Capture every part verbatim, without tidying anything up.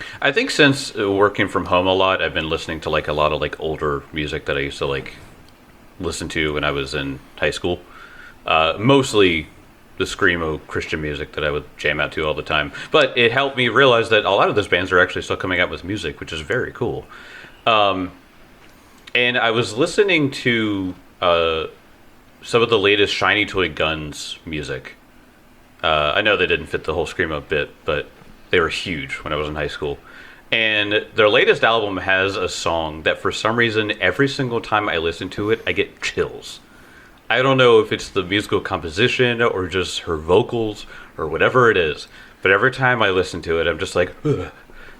I think since uh, working from home a lot, I've been listening to like a lot of like older music that I used to like listen to when I was in high school. Uh, mostly the screamo Christian music that I would jam out to all the time. But it helped me realize that a lot of those bands are actually still coming out with music, which is very cool. Um, and I was listening to uh, some of the latest Shiny Toy Guns music. Uh, I know they didn't fit the whole screamo bit, but they were huge when I was in high school. And their latest album has a song that for some reason, every single time I listen to it, I get chills. I don't know if it's the musical composition or just her vocals or whatever it is, but every time I listen to it, I'm just like, ugh.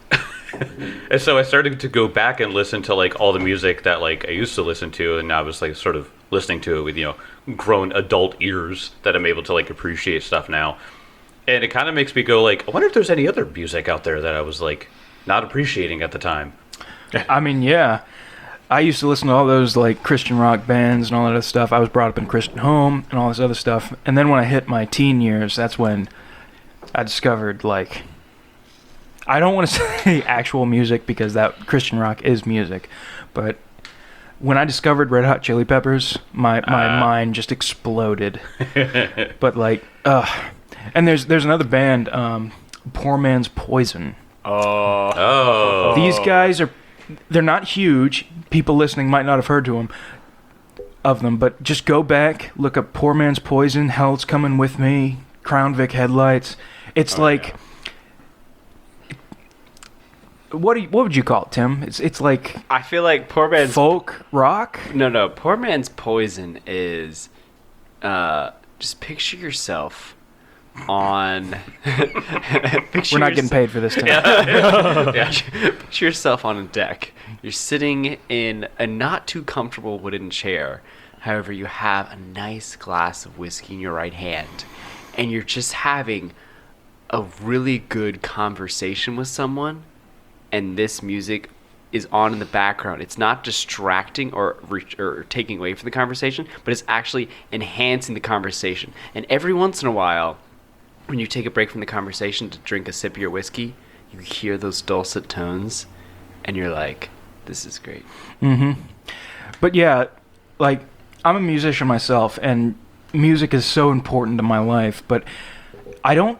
And so I started to go back and listen to like all the music that like I used to listen to, and I was like sort of listening to it with, you know, grown adult ears that I'm able to like appreciate stuff now. And it kind of makes me go like, I wonder if there's any other music out there that I was like not appreciating at the time. I mean, yeah. I used to listen to all those like Christian rock bands and all that other stuff. I was brought up in a Christian home and all this other stuff. And then when I hit my teen years, that's when I discovered like, I don't want to say actual music because that Christian rock is music, but when I discovered Red Hot Chili Peppers, my, my uh. mind just exploded. But like, ugh. And there's there's another band, um, Poor Man's Poison. Oh. Oh. These guys are, they're not huge. People listening might not have heard to them, of them, but just go back, look up Poor Man's Poison, Hell's Coming With Me, Crown Vic Headlights. It's oh, like, yeah. what do you, what would you call it, Tim? It's it's like I feel like Poor Man's folk rock. No, no, Poor Man's Poison is, uh, just picture yourself on. We're not getting paid for this time. Yeah. Yeah. Picture yourself on a deck. You're sitting in a not too comfortable wooden chair. However, you have a nice glass of whiskey in your right hand, and you're just having a really good conversation with someone, and this music is on in the background. It's not distracting or, re- or taking away from the conversation, but it's actually enhancing the conversation. And every once in a while, when you take a break from the conversation to drink a sip of your whiskey, you hear those dulcet tones, and you're like, this is great. Mm-hmm. But yeah, like, I'm a musician myself, and music is so important to my life, but I don't,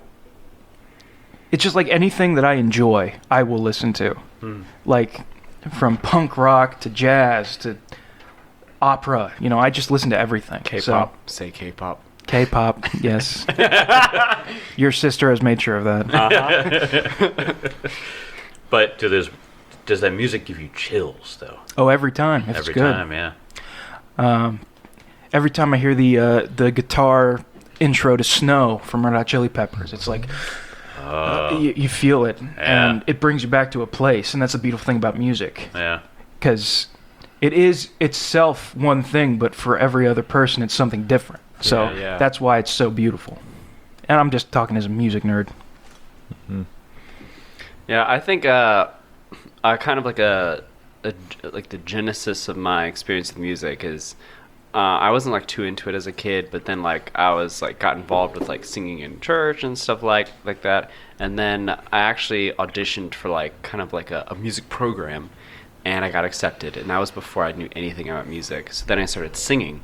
it's just like anything that I enjoy, I will listen to. Mm. Like, from punk rock to jazz to opera, you know, I just listen to everything. K-pop. So, Say K-pop. K-pop, yes. Your sister has made sure of that. Uh-huh. But do those, does that music give you chills, though? Oh, every time. It's every good. time, yeah. Um, every time I hear the uh, the guitar intro to Snow from Red Hot Chili Peppers, it's like, uh, you, you feel it, yeah. and it brings you back to a place, and that's the beautiful thing about music. Yeah. Because it is itself one thing, but for every other person, it's something different. So yeah, yeah. that's why it's so beautiful. And I'm just talking as a music nerd. Mm-hmm. Yeah, I think uh, I kind of like a, a like the genesis of my experience with music is uh, I wasn't like too into it as a kid, but then like I was like got involved with like singing in church and stuff like like that, and then I actually auditioned for like kind of like a, a music program, and I got accepted, and that was before I knew anything about music. So then I started singing.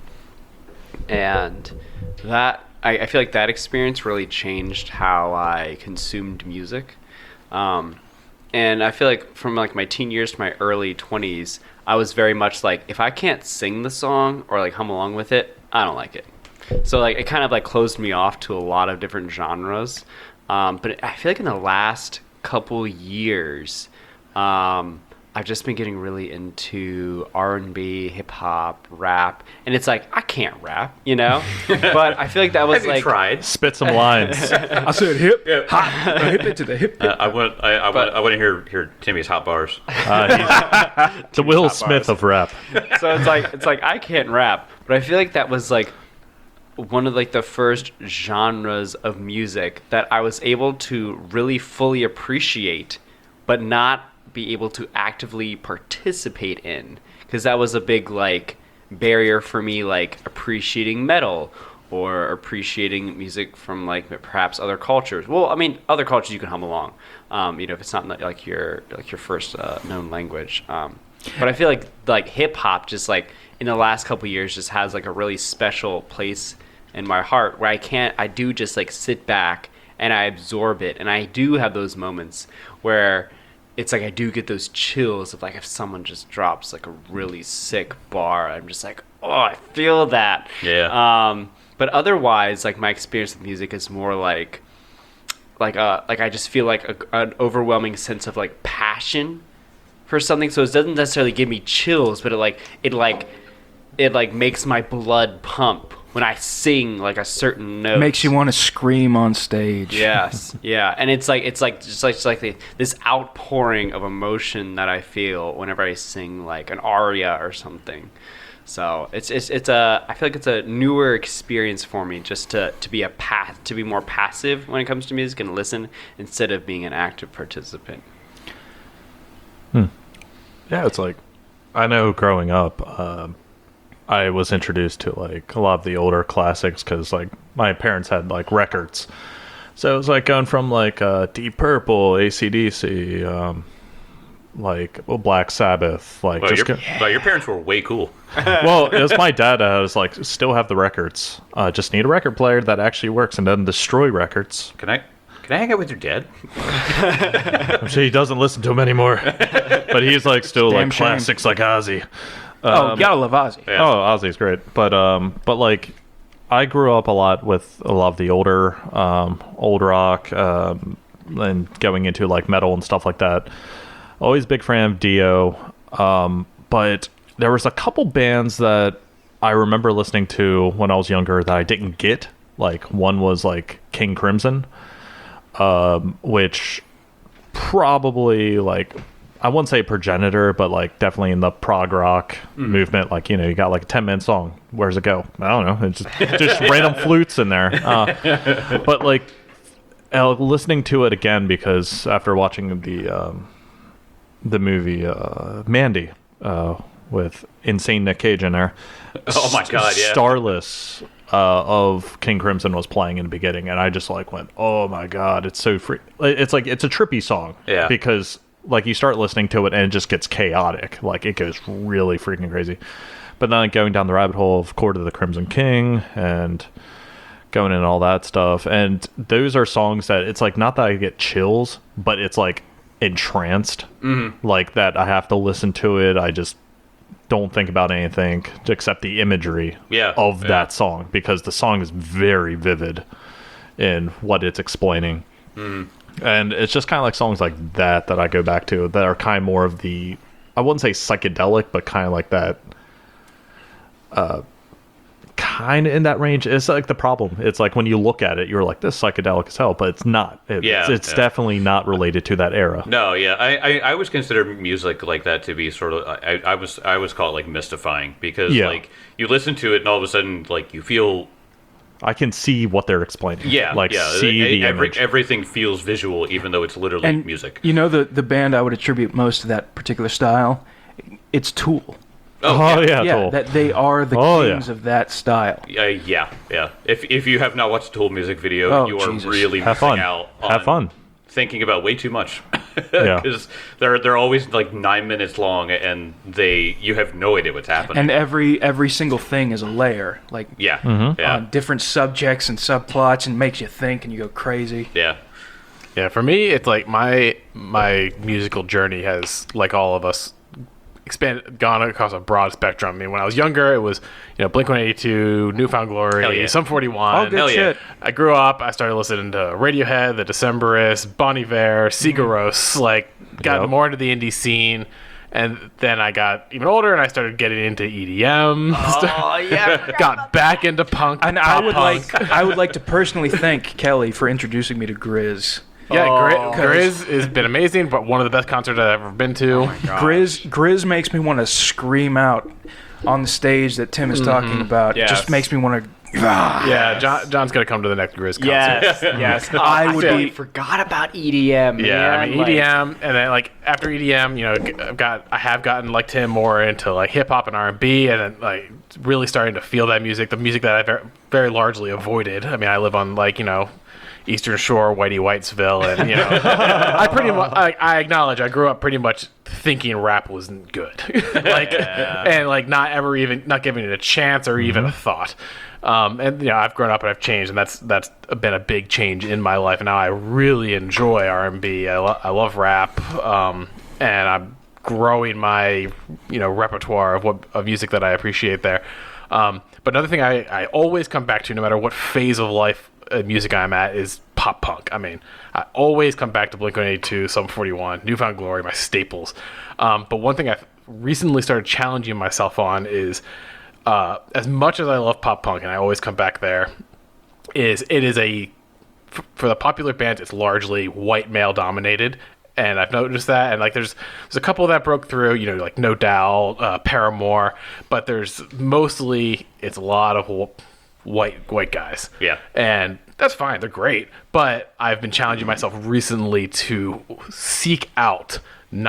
And that I, I feel like that experience really changed how I consumed music, um, and I feel like from like my teen years to my early twenties, I was very much like, if I can't sing the song or like hum along with it, I don't like it. So like it kind of like closed me off to a lot of different genres. Um, but I feel like in the last couple years, um, I've just been getting really into R and B, hip hop, rap, and it's like I can't rap, you know. But I feel like that was Have like you tried. Spit some lines. I said hip, Yeah. hop, hip it to the hip. Uh, I want, I, I But- want, I want to hear hear Timmy's hot bars. Uh, he's the Will top Smith bars. of rap. So it's like it's like I can't rap, but I feel like that was like one of like the first genres of music that I was able to really fully appreciate, but not be able to actively participate in, because that was a big like barrier for me, like appreciating metal or appreciating music from like perhaps other cultures. Well, I mean, other cultures you can hum along, um, you know, if it's not like your like your first uh, known language. Um, but I feel like like hip hop just like in the last couple of years just has like a really special place in my heart where I can't I do just like sit back and I absorb it, and I do have those moments where it's like I do get those chills of like if someone just drops like a really sick bar, I'm just like, oh, I feel that. Yeah. Um, but otherwise, like my experience with music is more like, like uh, like I just feel like a, an overwhelming sense of like passion for something. So it doesn't necessarily give me chills, but it like it like it like makes my blood pump when I sing like a certain note. Makes you want to scream on stage. Yes, yeah, and it's like it's like just like just like the, this outpouring of emotion that I feel whenever I sing like an aria or something. So it's it's it's a I feel like it's a newer experience for me just to to be a path to be more passive when it comes to music and listen instead of being an active participant. Yeah, it's like I know growing up, um, I was introduced to like a lot of the older classics because like my parents had like records, so it was like going from like uh, Deep Purple, A C D C, um, like well, Black Sabbath, like Well, just your, go- well, your parents were way cool. well, it was my dad. I was like, still have the records. Uh, just need a record player that actually works and doesn't destroy records. Can I can I hang out with your dad? I'm sure he doesn't listen to them anymore, but he's like still Damn like shame. classics like Ozzy. Oh, gotta love Ozzy. Yeah. Oh, Ozzy's great, but um, but like, I grew up a lot with a lot of the older, um, old rock, um, and going into like metal and stuff like that. Always big fan of Dio, um, but there was a couple bands that I remember listening to when I was younger that I didn't get. Like one was like King Crimson, um, which probably like. I wouldn't say progenitor, but like definitely in the prog rock movement. Like, you know, you got like a ten minute song. Where's it go? I don't know. It's just, just random flutes in there. Uh, but like uh, listening to it again, because after watching the um, the movie uh, Mandy uh, with insane Nick Cage in there. Oh my God, yeah. Starless uh, of King Crimson was playing in the beginning, and I just like went, oh my God, it's so free. It's like, it's a trippy song. Yeah. Because like you start listening to it and it just gets chaotic. Like it goes really freaking crazy. But then like, going down the rabbit hole of Court of the Crimson King and going in all that stuff. And those are songs that it's like, not that I get chills, but it's like entranced. Mm-hmm. Like that I have to listen to it. I just don't think about anything except the imagery Yeah, of yeah. that song, because the song is very vivid in what it's explaining. Mm. And it's just kind of like songs like that that I go back to that are kind of more of the, I wouldn't say psychedelic, but kind of like that, uh, kind of in that range. It's like the problem. It's like when you look at it, you're like, this is psychedelic as hell, but it's not. It, Yeah, it's it's yeah. definitely not related to that era. No, yeah, I, I, I always consider music like that to be sort of I, I was I always call it like mystifying, because Yeah. like you listen to it and all of a sudden like you feel I can see what they're explaining. yeah like yeah see e- the every, image. everything feels visual even though it's literally And music. you know the the band I would attribute most to that particular style, it's Tool. Oh, yeah, yeah, Tool. that they are the Oh, yeah. kings of that style. Uh, yeah, yeah. If if you have not watched a Tool music video, Oh, you are Jesus. really Have missing fun. out on Have fun. thinking about way too much. Yeah. Because they're they're always like nine minutes long, and they you have no idea what's happening. And every every single thing is a layer, like yeah, Mm-hmm. yeah, on different subjects and subplots, and makes you think, and you go crazy. yeah. Yeah, for me, it's like my my musical journey has, like all of us, expanded, gone across a broad spectrum. I mean, when I was younger, it was, you know, Blink one eighty-two, Newfound Hell Glory, yeah. Sum forty-one. All good Hell yeah. shit. I grew up, I started listening to Radiohead, The Decemberists, Bon Iver, Sigaros, like, got Yep. more into the indie scene. And then I got even older and I started getting into E D M. Oh yeah. got back into punk. And I pop would punk. like I would like to personally thank Kelly for introducing me to Grizz. Yeah, Oh. Gri- Grizz has been amazing, but one of the best concerts I've ever been to. Grizz Grizz makes me want to scream out on the stage that Tim is talking about. It Yes. just makes me want to Yeah, John, John's gonna come to the next Grizz concert. Yes, yes. Oh, I I would totally be- forgot about E D M. Yeah, I man. mean Like, E D M, and then like after E D M, you know, I've got I have gotten like Tim more into like hip hop and R and B, and then like really starting to feel that music, the music that I very, very largely avoided. I mean, I live on like you know, Eastern Shore, Whitey Whitesville, and you know, I pretty much I, I acknowledge I grew up pretty much thinking rap wasn't good, like and like not ever even not giving it a chance or even a thought. Um, and you know, I've grown up and I've changed, and that's that's been a big change in my life. And now I really enjoy R and B. I, lo- I love rap, um, and I'm growing my you know repertoire of what of music that I appreciate there. Um, but another thing I, I always come back to, no matter what phase of life uh, music I'm at, is pop punk. I mean, I always come back to Blink one eighty-two, Sum forty-one, Newfound Glory, my staples. Um, but one thing I've recently started challenging myself on is. Uh, as much as I love pop punk, and I always come back there, is it is a f- for the popular bands, it's largely white male dominated, and I've noticed that. And like, there's there's a couple that broke through, you know, like No Doubt, uh, Paramore, but there's mostly it's a lot of wh- white white guys. Yeah. And that's fine, they're great, but I've been challenging myself recently to seek out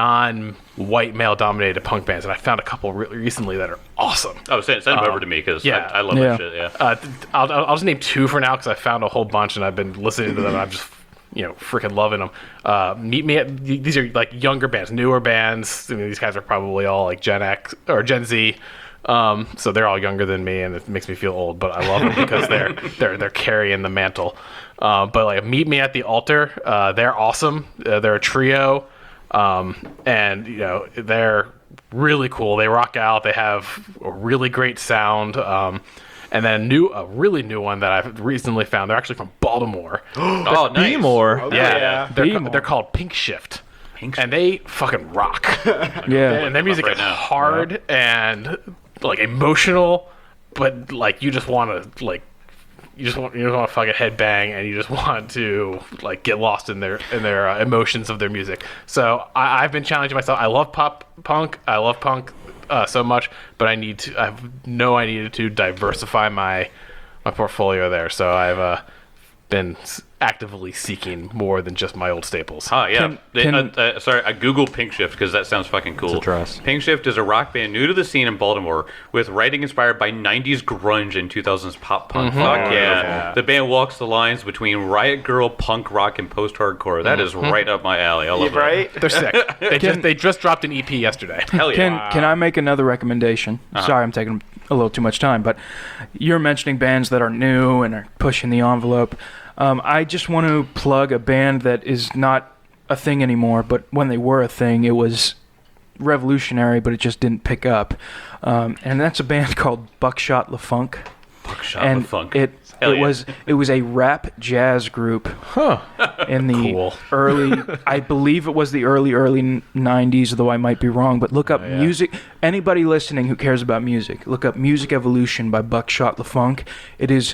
non-white male dominated punk bands, and I found a couple re- recently that are awesome. Oh, send, send them Um, over to me because yeah. I, I love Yeah. that shit. Yeah. Uh, th- I'll, I'll I'll just name two for now because I found a whole bunch and I've been listening to them. And I'm just you know freaking loving them. Uh, Meet Me at these are like younger bands, newer bands. I mean, these guys are probably all like Gen X or Gen Z. Um, so they're all younger than me, and it makes me feel old. But I love them because they're they're they're carrying the mantle. Uh, but like Meet Me at the Altar, uh, they're awesome. Uh, they're a trio. Um, and you know they're really cool. They rock out. They have a really great sound. Um, and then a new, a really new one that I've recently found. They're actually from Baltimore. Oh, nice. More. yeah, yeah. They're, Be-more. they're called Pink Shift, Pink and they fucking rock. Yeah. And their music right is now. hard and like emotional, but like you just want to like. You just want you just want to fucking headbang, and you just want to like get lost in their in their uh, emotions of their music. So I, I've been challenging myself. I love pop punk. I love punk uh, so much, but I need to. I know I needed to diversify my my portfolio there. So I've uh, been s- actively seeking more than just my old staples. Oh yeah. Can- They- can- uh, uh, sorry, I googled Pink Shift because that sounds fucking cool. It's a dress. Pink Shift is a rock band new to the scene in Baltimore with writing inspired by nineties grunge and two thousands pop punk. Fuck yeah. yeah. The band walks the lines between riot girl, punk rock, and post hardcore. That is right up my alley. I love that. Right? They're sick. They just they just dropped an E P yesterday. Hell yeah. Can can I make another recommendation? Sorry, I'm taking a little too much time, but you're mentioning bands that are new and are pushing the envelope. Um, I just want to plug a band that is not a thing anymore, but when they were a thing, it was revolutionary, but it just didn't pick up. Um, and that's a band called Buckshot LaFunk. Buckshot And LaFunk. it Hell it yeah. was it was a rap jazz group Huh. in the Cool. early I believe it was the early early nineties, though I might be wrong, but look up yeah. music. Anybody listening who cares about music, look up Music Evolution by Buckshot LaFunk. It is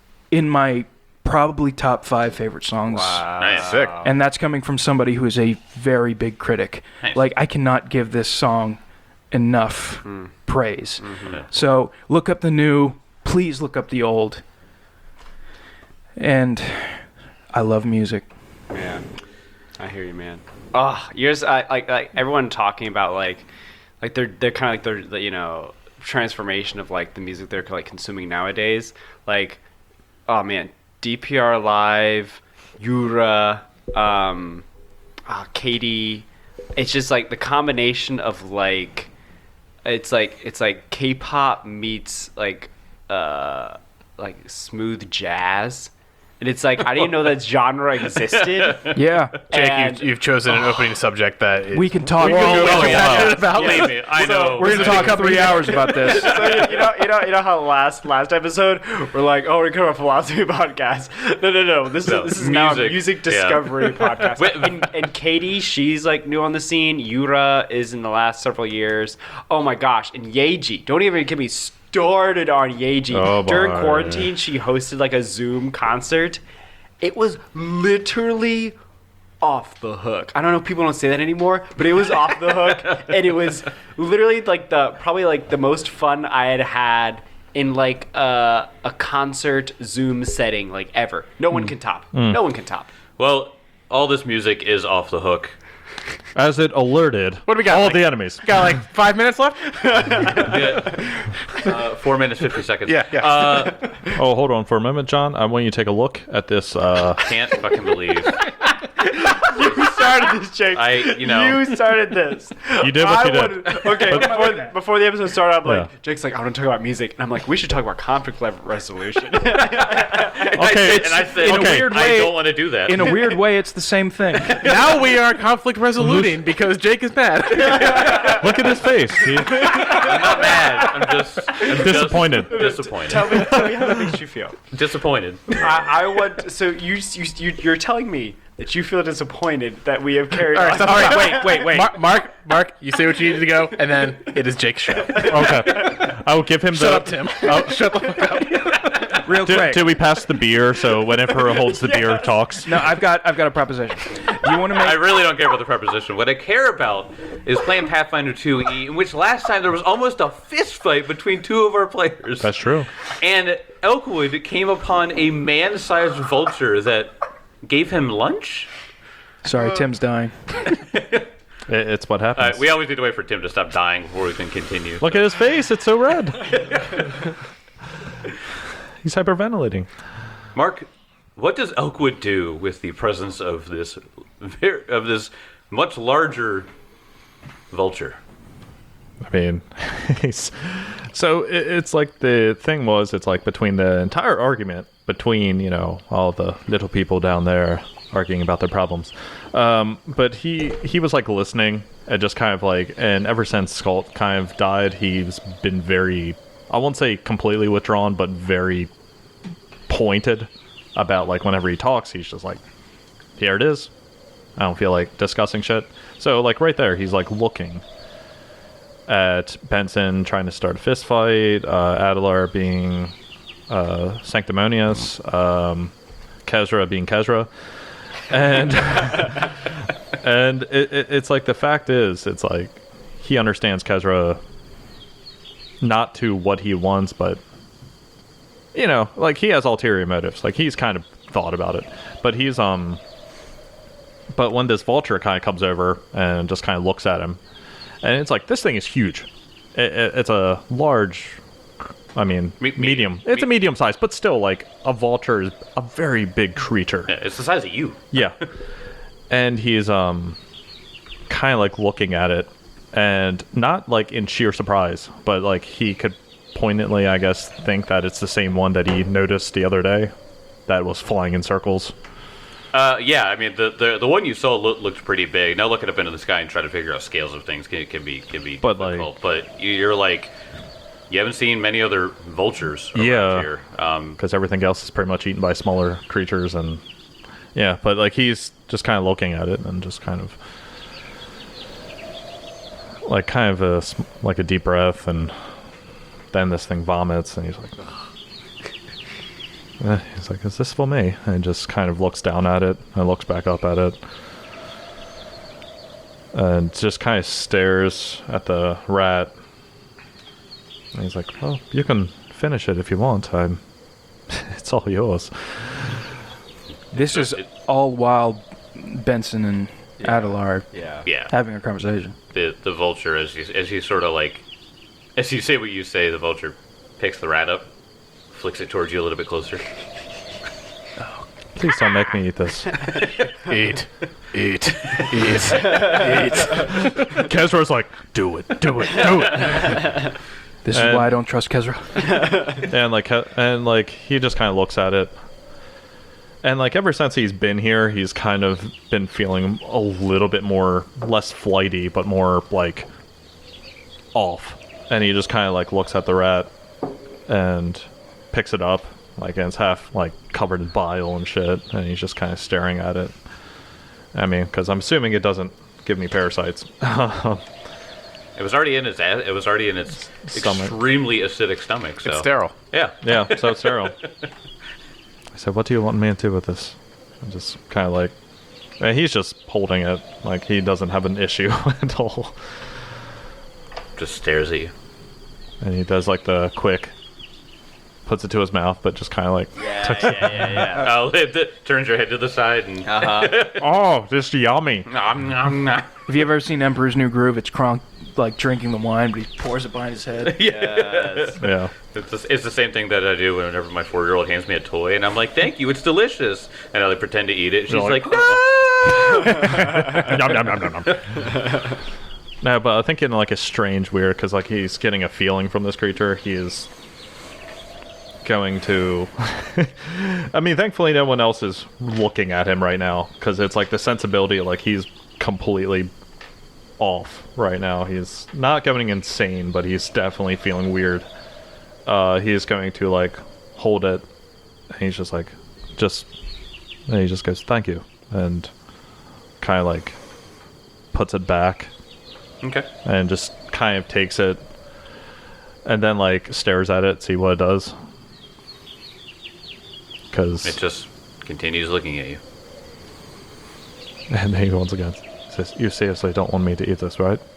in my probably top five favorite songs. Nice. Sick. And that's coming from somebody who is a very big critic. Nice. Like, I cannot give this song enough praise. So look up the new, please look up the old. And I love music. Man, I hear you, man. Oh, yours. I like like everyone talking about like, like they're they're kind of like their the, you know transformation of like the music they're like consuming nowadays. Like, oh man, D P R Live, Yura, um, uh, Katie. It's just like the combination of like, it's like it's like K-pop meets like uh like smooth jazz. And it's like, I didn't know that genre existed. Yeah. Jake, And- you've, you've chosen an opening subject that is We can talk. Well, We're well, gonna well, about Believe me, I know. We're gonna talk three hours about this. So you know, you know, you know how last last episode we're like, oh, we're going to a philosophy podcast. No, no, no. This No, is this is now a music. music Yeah. discovery podcast. Wait. and, and Katie, she's like new on the scene. Yura is in the last several years. Oh my gosh, and Yeji. Don't even get me started on Yeji. Oh, During boy. quarantine, she hosted like a Zoom concert. It was literally off the hook. I don't know if people don't say that anymore, but it was off the hook, and it was literally like the probably like the most fun I had had in like a, a concert Zoom setting, like ever. No one can top. No one can top. Well, all this music is off the hook. As it alerted What do we got, all like- the enemies. Got like five minutes left. Yeah. Uh, four minutes, fifty seconds. Yeah, yeah. Uh, Oh, hold on for a moment, John. I want you to take a look at this. Uh, can't fucking believe. You started this, Jake. I, you know. You started this. you did what I you did. wanted- okay, before, before the episode started, I'm like, Yeah. Jake's like, I want to talk about music. And I'm like, we should talk about conflict level resolution. And I Okay, said, and I said, in a okay, weird I way- don't want to do that. In a weird way, it's the same thing. Now we are conflict resoluting because Jake is mad. Look at his face. He- I'm not mad. I'm just I'm disappointed. Just disappointed. tell, me, tell me how that makes you feel. Disappointed. I, I want. So you, you, you, you're telling me that you feel disappointed that we have carried All right, on. stop, All right, stop. wait, wait, wait. Mark, Mark, Mark, you say what you need to go, and then it is Jake's show. okay. I will give him Shut the. up, Tim. Oh, shut the fuck up. Real Do, quick. do we pass the beer so whenever holds the beer talks? No, I've got I've got a proposition. You want to I make really don't care about the preposition. What I care about is playing Pathfinder two E, in which last time there was almost a fist fight between two of our players. That's true. And Elkwood came upon a man-sized vulture that gave him lunch? Sorry, Tim's dying. It, it's what Uh, happens. we always need to wait for Tim to stop dying before we can continue. Look at his face. It's so red. He's hyperventilating. Mark, what does Elkwood do with the presence of this ver- of this much larger vulture? I mean, he's, so it, it's like the thing was, it's like between the entire argument between, you know, all the little people down there arguing about their problems. Um, but he, he was like listening and just kind of like, and ever since Skalt kind of died, he's been very, I won't say completely withdrawn, but very pointed about like whenever he talks, he's just like, here it is. I don't feel like discussing shit. So like right there, he's like looking at Benson trying to start a fist fight, uh, Adelar being uh, sanctimonious, um, Kezra being Kezra, and and it, it, it's like the fact is, it's like he understands Kezra not to what he wants, but you know, like he has ulterior motives. Like he's kind of thought about it, but he's um. But when this vulture kind of comes over and just kind of looks at him, and it's like, this thing is huge. It, it, it's a large, I mean, Me- me- medium. It's a me- medium size, but still, like, a vulture is a very big creature. Yeah, it's the size of you. Yeah. And he's, um, kind of, like, looking at it, and not, like, in sheer surprise, but, like, he could poignantly, I guess, think that it's the same one that he noticed the other day that was flying in circles. Uh, yeah, I mean the, the the one you saw look, looked pretty big. Now looking up into the sky and trying to figure out scales of things can, can be can be But, like- difficult. But you- you're like, you haven't seen many other vultures around Yeah. here. Um, Because everything else is pretty much eaten by smaller creatures, and yeah, but like he's just kind of looking at it and just kind of like kind of a sm- like a deep breath, and then this thing vomits, and he's like, "Ugh." Eh, he's like, is this for me? And just kind of looks down at it and looks back up at it, and just kind of stares at the rat. And he's like, well, you can finish it if you want. I'm it's all yours. This is all while Benson and Adelar Yeah. yeah, having a conversation. the the vulture as you as you sort of like as you say what you say, the vulture picks the rat up, flicks it towards you a little bit closer. Please don't make me eat this. Eat, eat, eat, eat. Kezra's like, do it, do it, do it. This is And- why I don't trust Kezra. And like, Ke- and like, he just kind of looks at it. And like, ever since he's been here, he's kind of been feeling a little bit more, less flighty, but more like off. And he just kind of like looks at the rat and picks it up, like, and it's half like covered in bile and shit. And he's just kind of staring at it. I mean, because I'm assuming it doesn't give me parasites. It was already in its a- it was already in its Stomach. extremely acidic stomach. So It's sterile. yeah, Yeah, so it's sterile. I said, what do you want me to do with this? I'm just kind of like, and he's just holding it, like he doesn't have an issue at all. just stares at you. And he does like the quick, puts it to his mouth, but just kind of like, Yeah, yeah, yeah, yeah. Oh, it, it turns your head to the side and. Uh-huh. oh, just yummy. Nom, nom, nom. Have you ever seen Emperor's New Groove? It's Kronk like drinking the wine, but he pours it behind his head. Yes. Yeah. It's the, it's the same thing that I do whenever my four-year-old hands me a toy, and I'm like, "Thank you, it's delicious," and I like, pretend to eat it. She's You're like, like, "No!" Yum, yum, yum, yum, yum. No, but I think in like a strange weird, because like he's getting a feeling from this creature. He is going to. I mean, thankfully, no one else is looking at him right now, because it's like the sensibility, like he's completely off right now. He's not going insane, but he's definitely feeling weird. Uh, he is going to like hold it, and he's just like, just, and he just goes, "Thank you," and kind of like puts it back. Okay. And just kind of takes it and then like stares at it, see what it does. Because It just continues looking at you. and then he once again says, "You seriously don't want me to eat this, right?"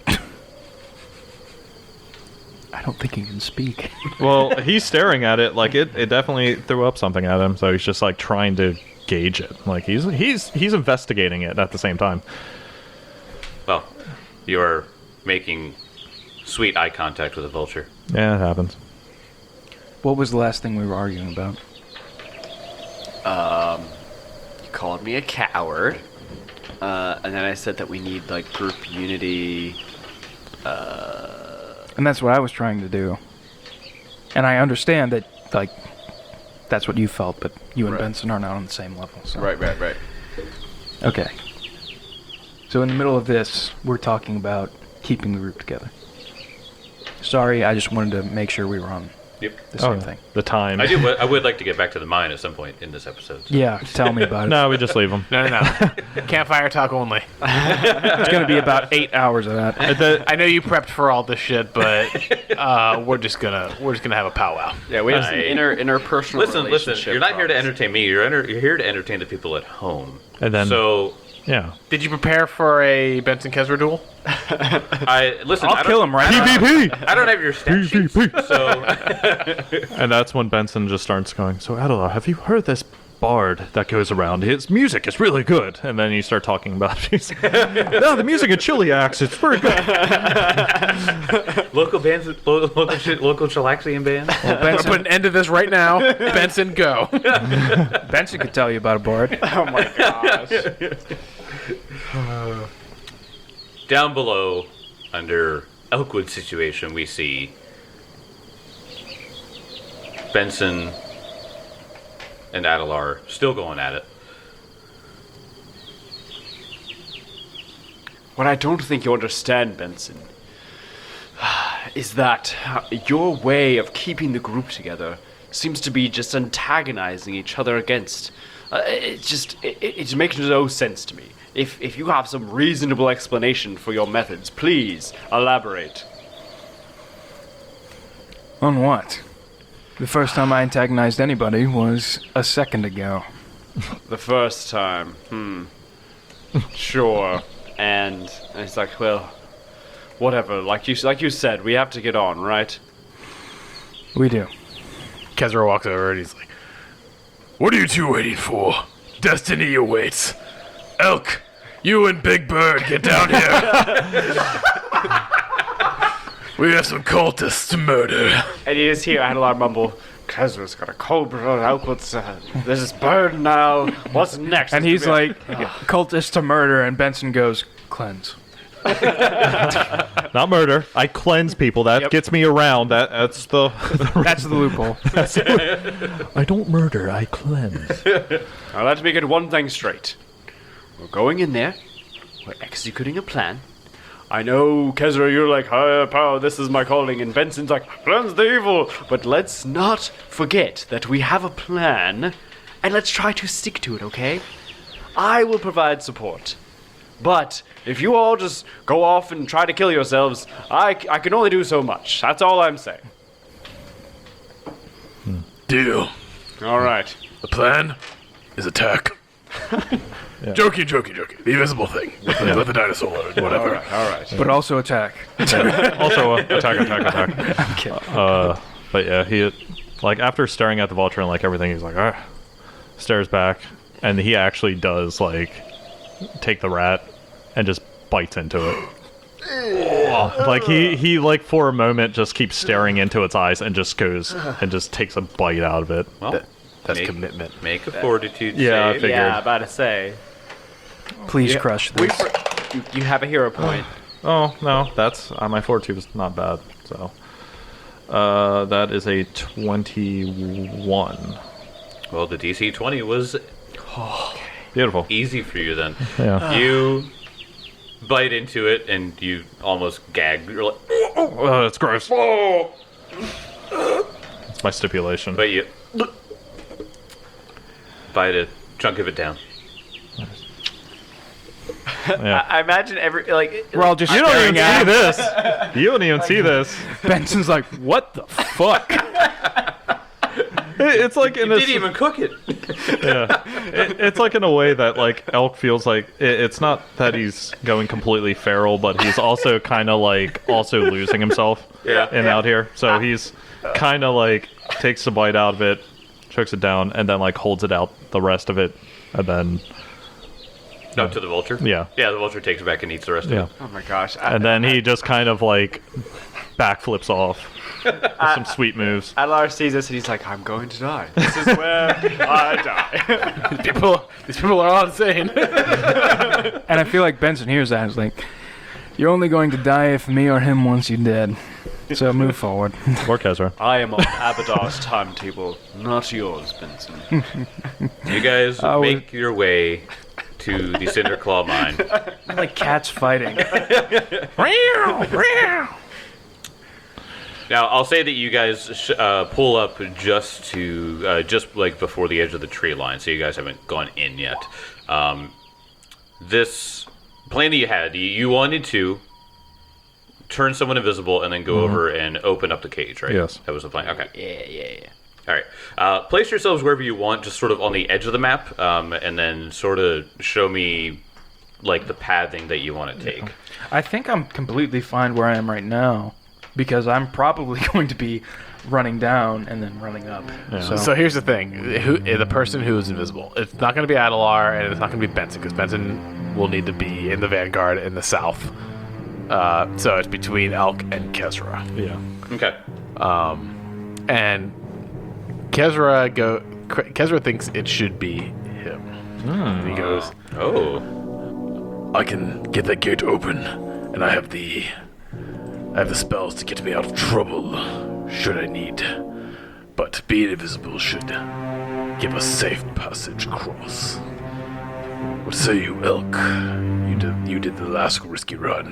I don't think he can speak. Well, he's staring at it like it, it definitely threw up something at him, so he's just like trying to gauge it. Like he's he's he's investigating it at the same time. Well, you're making sweet eye contact with a vulture. Yeah, it happens. What was the last thing we were arguing about? You called me a coward. Uh, and then I said that we need, like, group unity. And that's what I was trying to do. And I understand that, like, that's what you felt, but you and Right. Benson are not on the same level. So. Right, right, right. Okay. So in the middle of this, we're talking about keeping the group together. Sorry, I just wanted to make sure we were on Yep. the same Oh, thing. the time. I do. I would like to get back to the mine at some point in this episode. so- Yeah, tell me about it. No, we just leave him. No, no, no. Campfire talk only. It's going to be about eight hours of that. I know you prepped for all this shit, but uh, we're just gonna we're just gonna have a powwow. Yeah, we have some I- inner interpersonal Listen, listen. relationship You're not here to problems. entertain me. You're enter- You're here to entertain the people at home. And then- so Yeah. Did you prepare for a Benson Kesra duel? I listen. I I'll don't- kill him right I now. don't, I don't have your stat sheets, PvP. so And that's when Benson just starts going, "So Adelar, have you heard this bard that goes around? His music is really good." And then you start talking about it. No, the music in Chiliax, it's very good. local bands, lo- local ch- local chillaxian bands. Well, I'm gonna Benson, put an end to this right now. Benson, go. Benson could tell you about a bard. Oh my gosh. Down below, under Elkwood's situation, we see Benson and Adelar still going at it. What I don't think you understand, Benson, is that uh, your way of keeping the group together seems to be just antagonizing each other against. Uh, it just it, it makes no sense to me. If if you have some reasonable explanation for your methods, please elaborate. On what? The first time I antagonized anybody was a second ago. The first time, hmm, sure. And it's like, well, whatever. Like you like you said, we have to get on, right? We do. Kesra walks over and he's like, "What are you two waiting for? Destiny awaits. Elk, you and Big Bird, get down here. We have some cultists to murder." And you just hear Adelar mumble, Kezra's got a cobra, Elkwood's, uh, there's this bird now, what's next? And he's like, cultist to murder, and Benson goes, cleanse. Not murder. I cleanse people. That Yep. gets me around. That That's the... That's the loophole. I don't murder. I cleanse. Now let's make it one thing straight. We're going in there, we're executing a plan. I know, Kezra, you're like, higher power, this is my calling, and Benson's like, cleanse the evil. But let's not forget that we have a plan, and let's try to stick to it, okay? I will provide support. But if you all just go off and try to kill yourselves, I, I can only do so much. That's all I'm saying. Deal. All right. The plan is attack. Jokey, jokey, jokey. The invisible thing. Let the, let the dinosaur load. Whatever. All right. But also attack. Also, uh, attack, attack, attack. I'm kidding. Uh, but yeah, he Like after staring at the vulture and like everything, he's like, ah, stares back, and he actually does like take the rat and just bites into it. Like he he like for a moment just keeps staring into its eyes and just goes and just takes a bite out of it. Well, That- that's make, commitment. Make a fortitude Yeah, I save. figured. Yeah, about to say. Please crush We, this. you, you have a hero point. Oh no, that's uh, my fortitude is not bad. So uh, that is a twenty-one. Well, the D C twenty was Beautiful. easy for you then. Yeah. You bite into it and you almost gag. You're like, Oh, that's gross. That's my stipulation. but you bite a chunk of it down. Yeah. I, I imagine every like. We're all just You don't staring even at see him. this. You don't even see this. Benson's like, what the fuck? It- It's like in You a didn't even cook it. yeah. It, it's like in a way that like Elk feels like it, it's not that he's going completely feral, but he's also kind of like also losing himself. Yeah. In out here, so he's kind of like takes a bite out of it, chokes it down, and then like holds it out the rest of it, and then No, to the vulture. Yeah. Yeah, the vulture takes it back and eats the rest yeah, of it. Oh my gosh. I, and then he just kind of like backflips off with some sweet moves. Adlar sees this and he's like, I'm going to die. This is where I die. These people, these people are all insane. And I feel like Benson hears that and is like, you're only going to die if me or him wants you dead. So move forward. Or Kezra. I am on Abadar's timetable, not yours, Benson. You guys I was- make your way to the Cinderclaw mine. Like cats fighting. Now, I'll say that you guys sh- uh, pull up just to uh, just like before the edge of the tree line, so you guys haven't gone in yet. Um, this plan that you had, you, you wanted to turn someone invisible and then go over and open up the cage, right? Yes. That was the plan. Okay. Yeah, yeah, yeah. All right. Uh, place yourselves wherever you want, just sort of on the edge of the map, um, and then sort of show me like the pathing that you want to take. I think I'm completely fine where I am right now because I'm probably going to be running down and then running up. So, So here's the thing: who, the person who is invisible. It's not going to be Adelar, and it's not going to be Benson, because Benson will need to be in the vanguard in the south. Uh, so it's between Elk and Kezra. Yeah. Okay. And Kezra go. Kezra thinks it should be him. And he goes, Oh. "I can get that gate open, and I have the, I have the spells to get me out of trouble, should I need. But being invisible should give us safe passage across. What say you, Elk? You did, you did the last risky run.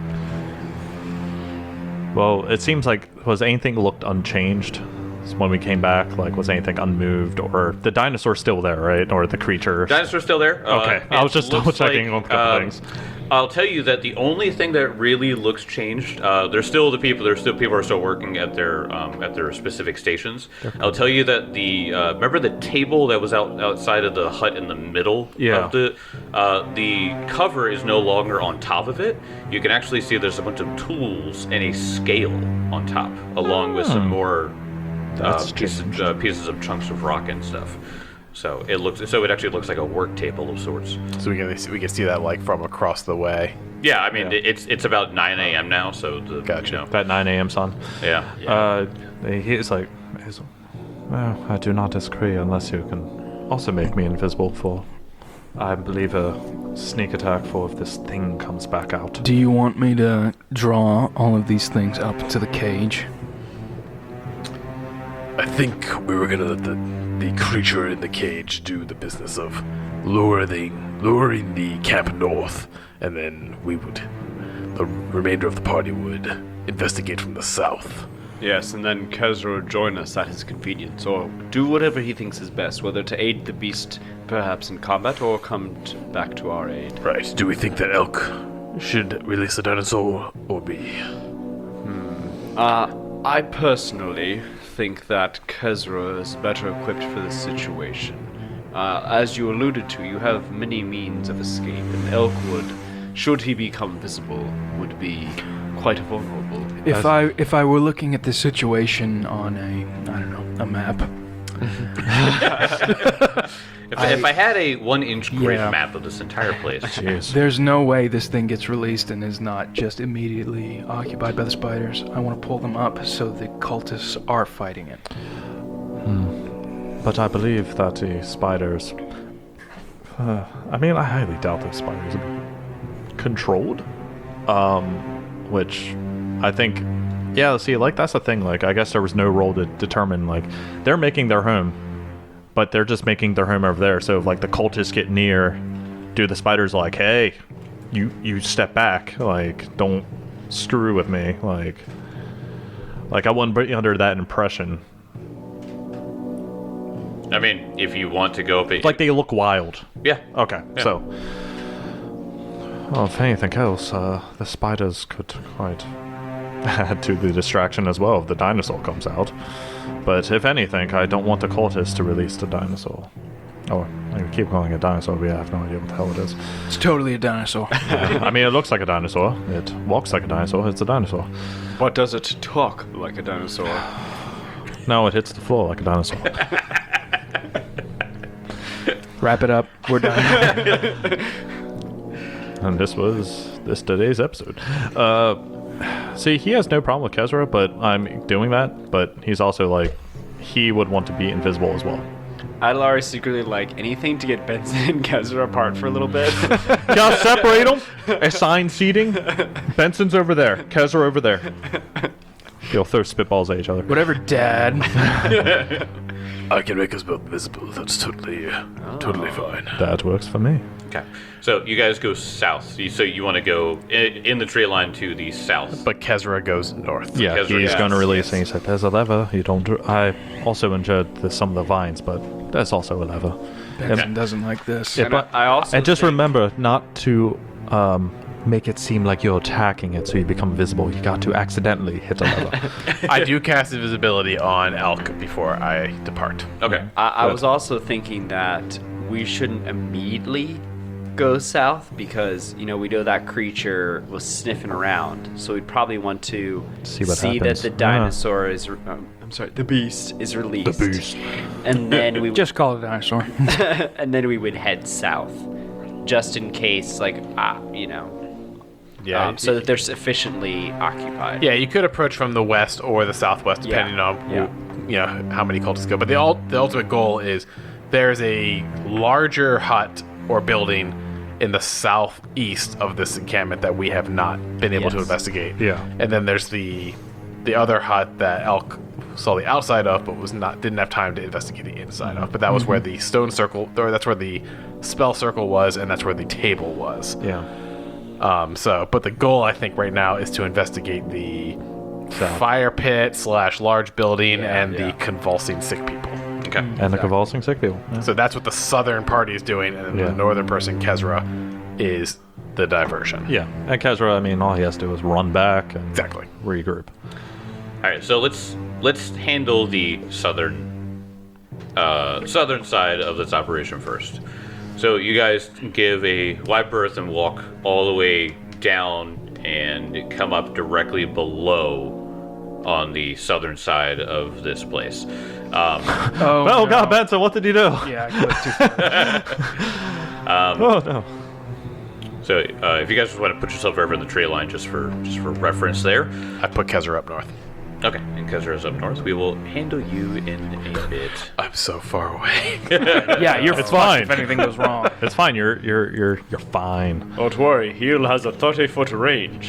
Well, it seems like was anything looked unchanged when we came back? Like, was anything unmoved, or the dinosaur still there, right? Or the creature? Dinosaur's still there. Okay, I it was just looks double-checking on a couple um, things. I'll tell you that the only thing that really looks changed, uh, there's still the people. There's still people are still working at their um, at their specific stations. I'll tell you that the uh, remember the table that was out outside of the hut in the middle Yeah. of the uh, the cover is no longer on top of it. You can actually see there's a bunch of tools and a scale on top, along with some more uh, That's pieces uh, pieces of chunks of rock and stuff. So it looks so it actually looks like a work table of sorts. So we can we can see that like from across the way. Yeah, I mean Yeah. it's it's about nine a.m. now, so the Gotcha. you know, That nine a.m. sun. yeah. Uh, he's like, he's, well, I do not disagree unless you can also make me invisible for, I believe, a sneak attack for if this thing comes back out. do you want me to draw all of these things up to the cage? I think we were gonna let the the creature in the cage do the business of luring luring the camp north, and then we would the remainder of the party would investigate from the south. Yes, and then Kezra would join us at his convenience, or do whatever he thinks is best, whether to aid the beast perhaps in combat or come t- back to our aid. Right. Do we think that Elk should release the dinosaur or be? Uh, I personally think that Kezra is better equipped for this situation. Uh, as you alluded to, you have many means of escape, and Elk would should he become visible, would be quite vulnerable. If I if I were looking at the situation on a I don't know a map, If I, if I had a one-inch grid Yeah. map of this entire place, Jeez. there's no way this thing gets released and is not just immediately occupied by the spiders. I want to pull them up so the cultists are fighting it. But I believe that the spiders. Uh, I mean, I highly doubt the spiders are controlled. Um, which I think. Yeah, see, like, that's the thing. Like, I guess there was no role to determine, like, they're making their home, but they're just making their home over there. So if, like, the cultists get near, do the spiders, like, hey, you, you step back. Like, don't screw with me. Like, like I wouldn't be under that impression. I mean, if you want to go up, it, Like, they look wild. yeah, Okay, Yeah. so. Well, if anything else, uh, the spiders could quite add to the distraction as well if the dinosaur comes out. But if anything, I don't want the cultists to release the dinosaur. Oh, I keep calling it dinosaur, but yeah, I have no idea what the hell it is. It's totally a dinosaur. I mean, it looks like a dinosaur. It walks like a dinosaur. It's a dinosaur. What does it talk like a dinosaur? No, it hits the floor like a dinosaur. Wrap it up. We're done. And this was this today's episode. Uh, see, he has no problem with Kezra, but I'm doing that. But he's also like, he would want to be invisible as well. Adelar secretly like anything to get Benson and Kezra apart for a little bit. Y'all separate them. Assign seating. Benson's over there. Kezra over there. You'll throw spitballs at each other. Whatever, Dad. I can make us both visible. That's totally, uh, totally fine. That works for me. okay. So you guys go south. You- So you want to go in, in the tree line to the south. But Kezra goes north. Yeah, Kezra, he's yes, going to release yes. and he said, there's a lever. You don't do I also enjoyed the, some of the vines, but there's also a lever. Benson doesn't like this. Yeah, And but I also and just think- remember not to um, make it seem like you're attacking it so you become visible. You got to accidentally hit a lever. I do cast invisibility on Elk before I depart. Okay. I, I Good. was also thinking that we shouldn't immediately go south because you know we know that creature was sniffing around, so we'd probably want to See what see happens. that the Yeah. dinosaur is. Re- um, I'm sorry, the beast is released. The beast. And then we Just call it a dinosaur. and then we would head south, just in case, like ah, you know, Yeah. um, so that they're sufficiently occupied. Yeah, you could approach from the west or the southwest, Yeah, depending on yeah. you know how many cultists go. But the ul- the ultimate goal is there's a larger hut or building in the southeast of this encampment that we have not been able to Yes. investigate. Yeah. And then there's the the other hut that Elk saw the outside of, but was not didn't have time to investigate the inside of. But that was where the stone circle, or that's where the spell circle was, and that's where the table was. Yeah. Um, so, but the goal I think right now is to investigate the South. fire pit slash large building Yeah, and yeah. the convulsing sick people. Okay. And the convulsing sick people. Yeah. So that's what the southern party is doing, and then Yeah. the northern person, Kezra, is the diversion. Yeah. And Kezra, I mean, all he has to do is run back and Exactly. regroup. All right. So let's let's handle the southern uh, southern side of this operation first. So you guys give a wide berth and walk all the way down and come up directly below on the southern side of this place. Um, Oh, Oh, no. God, Benson, what did you do? Yeah, I clicked too far. Oh, no. so uh, if you guys want to put yourself over in the tree line, just for just for reference, there. I put Kezra up north. Okay, and Kezra's up north. We will handle you in a bit. I'm so far away. Yeah, you're It's fucked fine. if anything goes wrong. It's fine. You're you're you're you're fine. Don't worry, Heal has a thirty foot range.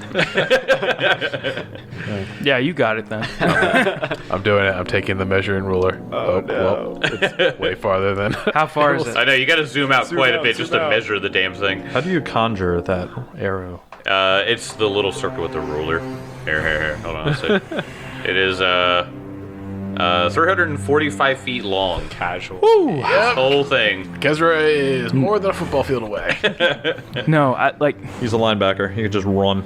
Yeah, you got it then. I'm doing it. I'm taking the measuring ruler. Oh, well, it's way farther than. How far is I it? know you got to zoom out quite a out, bit zoom just to out. measure the damn thing. How do you conjure that arrow? Uh, it's the little circle with the ruler. Here, here, here. Hold on a sec. It is uh, uh, three hundred forty-five feet long. Casual. This whole thing. Kezra is more than a football field away. No, I like He's a linebacker. He could just run.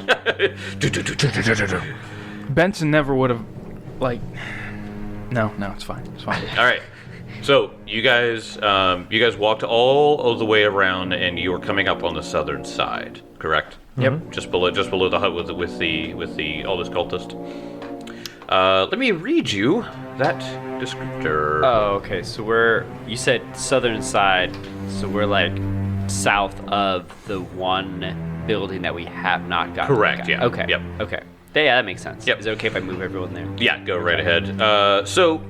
Benson never would have like. No, no, it's fine. It's fine. All right. So you guys, um, you guys walked all of the way around, and you were coming up on the southern side, correct? Yep. Just below, just below the hut with with the with the oldest cultist. Uh, let me read you that descriptor. Oh, okay. So we're you said southern side, so we're like south of the one building that we have not gotten. Correct, At. yeah. Okay. Yep. Okay. Yeah, that makes sense. Yep. Is it okay if I move everyone there? Yeah, go right ahead. Uh, so,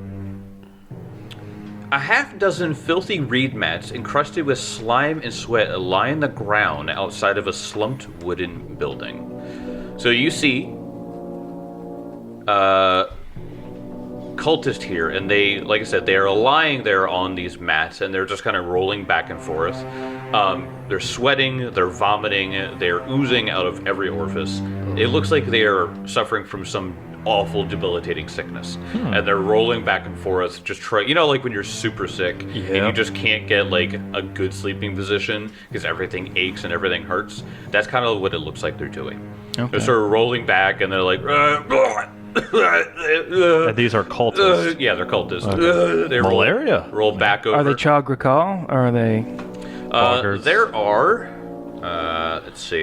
a half dozen filthy reed mats encrusted with slime and sweat line the ground outside of a slumped wooden building. So you see, uh, cultist here, and they, like I said, they are lying there on these mats, and they're just kind of rolling back and forth. Um, they're sweating, they're vomiting, they're oozing out of every orifice. It looks like they are suffering from some awful, debilitating sickness, Hmm. and they're rolling back and forth, just try. You know, like when you're super sick and Yeah. you just can't get like a good sleeping position because everything aches and everything hurts. That's kind of what it looks like they're doing. Okay. They're sort of rolling back, and they're like. And these are Uh, cultists. yeah, they're cultists. Uh, they roll- Malaria. Roll, back over. Are they Chagrakal or are they? Uh, Boggarts? there are. Uh, let's see.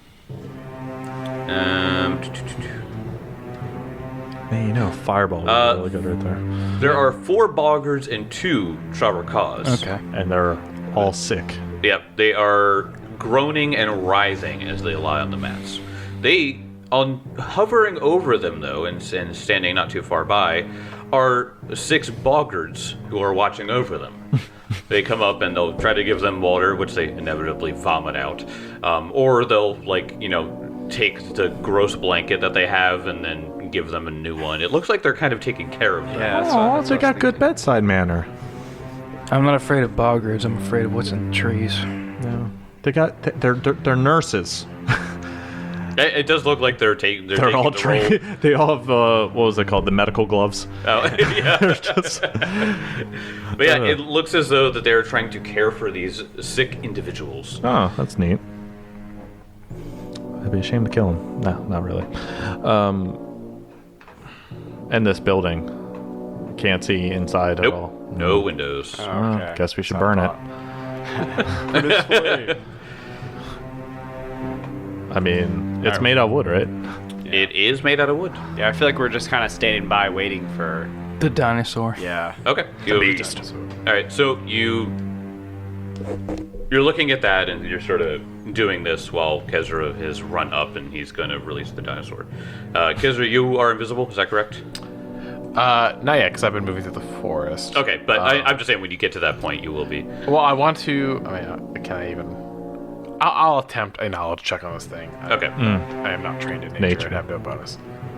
Um, Man, you know, fireball would be Uh, really good right there. there are four boggards and two Trabrakas. Okay. And they're all sick. Yep, they are groaning and writhing as they lie on the mats. They, on hovering over them though, and, and standing not too far by, are six boggards who are watching over them. They come up and they'll try to give them water, which they inevitably vomit out, um, or they'll like you know take the gross blanket that they have and then give them a new one. It looks like they're kind of taking care of them. Yeah. That's what I Oh, was they got good thinking. bedside manner. I'm not afraid of boggards. I'm afraid of what's in the trees. Yeah. They got, they're, they're, they're nurses. It, it does look like they're taking. They're, They're taking all the trained. role. They all have, uh, what was it called? The medical gloves. Oh, yeah. Just, But yeah, it looks as though that they're trying to care for these sick individuals. oh, that's neat. I'd be ashamed to kill him. No, not really. Um, and this building, can't see inside at all. Nope, no windows. Oh, Oh, okay. guess we should So I burn it. thought- I mean, it's Alright. made out of wood, right? It is made out of wood. Yeah, I feel like we're just kind of standing by waiting for. The dinosaur. Yeah. Okay. You- All right. So you you're looking at that, and you're sort of doing this while Kezra has run up, and he's going to release the dinosaur. Uh, Kezra, you are invisible. Is that correct? Uh, not yet, because I've been moving through the forest. Okay, but I, Um, I'm just saying when you get to that point, you will be. Well, I want to. I mean, uh, can I even? I'll, I'll attempt a knowledge check on this thing. I, Okay. I am not trained in nature. Nature. And have no bonus.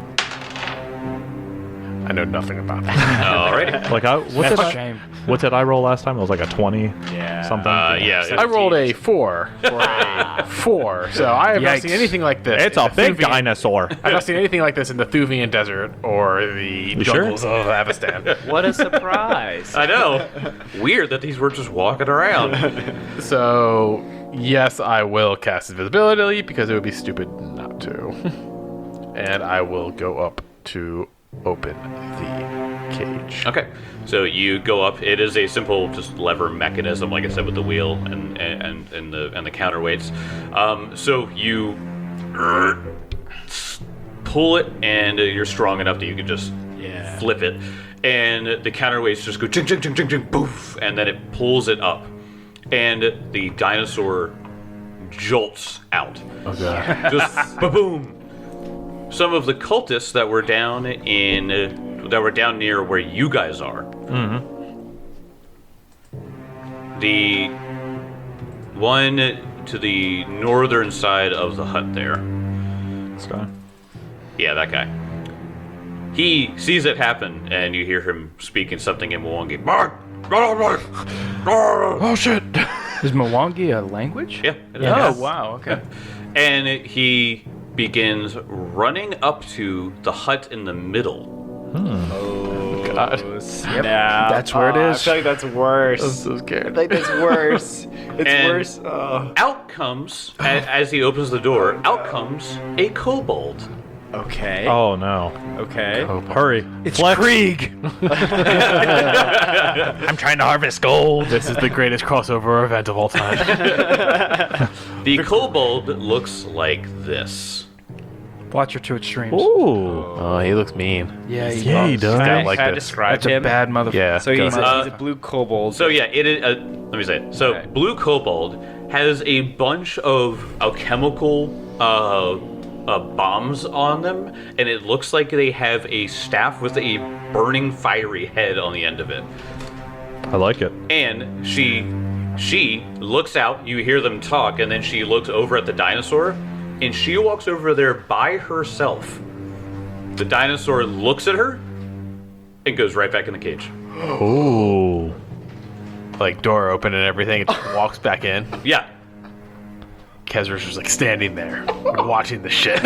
I know nothing about that. Alrighty. Like, I, what, That's did a I, shame. what did I roll last time? It was like a twenty Yeah. something. Uh, yeah. I rolled a four for a four, so I have not Yikes. seen anything like this. It's in a the big Thuvian- dinosaur. I've not seen anything like this in the Thuvian Desert or the You sure? jungles of Avestan. What a surprise. I know. Weird that these were just walking around. So, yes, I will cast invisibility because it would be stupid not to. And I will go up to open the cage. Okay, so you go up. It is a simple, just lever mechanism, like I said, with the wheel and and and the and the counterweights. Um, so you pull it, and you're strong enough that you can just Yeah. flip it, and the counterweights just go ching ching ching ching ching boof, and then it pulls it up, and the dinosaur jolts out. Okay. Just boom. Some of the cultists that were down in uh, that were down near where you guys are. Mm-hmm. The one to the northern side of the hut there. This guy. Yeah, that guy. He sees it happen, and you hear him speaking something in Mwangi. Oh shit! Is Mwangi a language? Yeah, it is. Oh, wow. Okay. And he begins running up to the hut in the middle. God. Yep. That's where it is. I feel like that's worse. I'm so I scared. think that's worse. It's And- worse. Oh. Out comes, a- as he opens the door, out comes a kobold. Okay. Oh no! Okay. Hurry! It's Flex. Krieg. I'm trying to harvest gold. This is the greatest crossover event of all time. The kobold looks like this. Watch your Twitch streams. Ooh. Oh, he looks mean. Yeah, he Yeah, he does. does. Can I, like can I this. describe That's a him? bad motherfucker. Yeah. So he's go a, ahead. he's a blue kobold. So yeah, it is. Uh, let me say it. So Okay. blue kobold has a bunch of alchemical uh, uh, bombs on them, and it looks like they have a staff with a burning fiery head on the end of it. I like it. And she she looks out. You hear them talk, and then she looks over at the dinosaur, and she walks over there by herself. The dinosaur looks at her and goes right back in the cage. Ooh. Like door open and everything. It just walks back in. Yeah. Kezra's just like standing there watching the shit.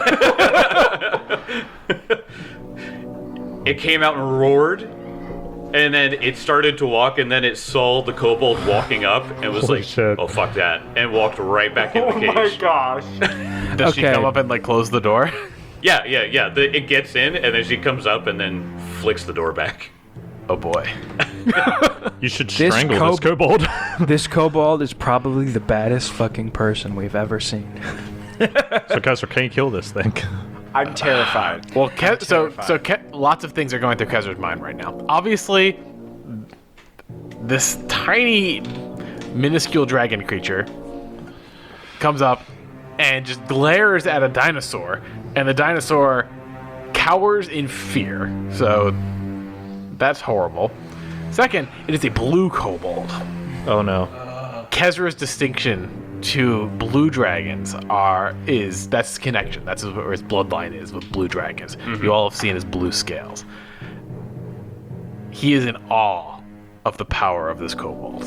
It came out and roared, and then it started to walk, and then it saw the kobold walking up and was Holy like, shit. "Oh fuck that," and walked right back in the cage. gosh. Does she Okay. come up and like close the door? Yeah, yeah, yeah. The, it gets in, and then she comes up and then flicks the door back. Oh boy. You should This strangle this kob- kobold. This kobold is probably the baddest fucking person we've ever seen. So, guys, can you kill this thing? I'm terrified. Well, Ke- so terrified. so Ke- lots of things are going through Kezra's mind right now. Obviously, this tiny, minuscule dragon creature comes up and just glares at a dinosaur, and the dinosaur cowers in fear. So that's horrible. Second, it is a blue kobold. Oh no. Kezra's distinction to blue dragons are is that's his connection. That's where his bloodline is with blue dragons. You all have seen his blue scales. He is in awe of the power of this kobold.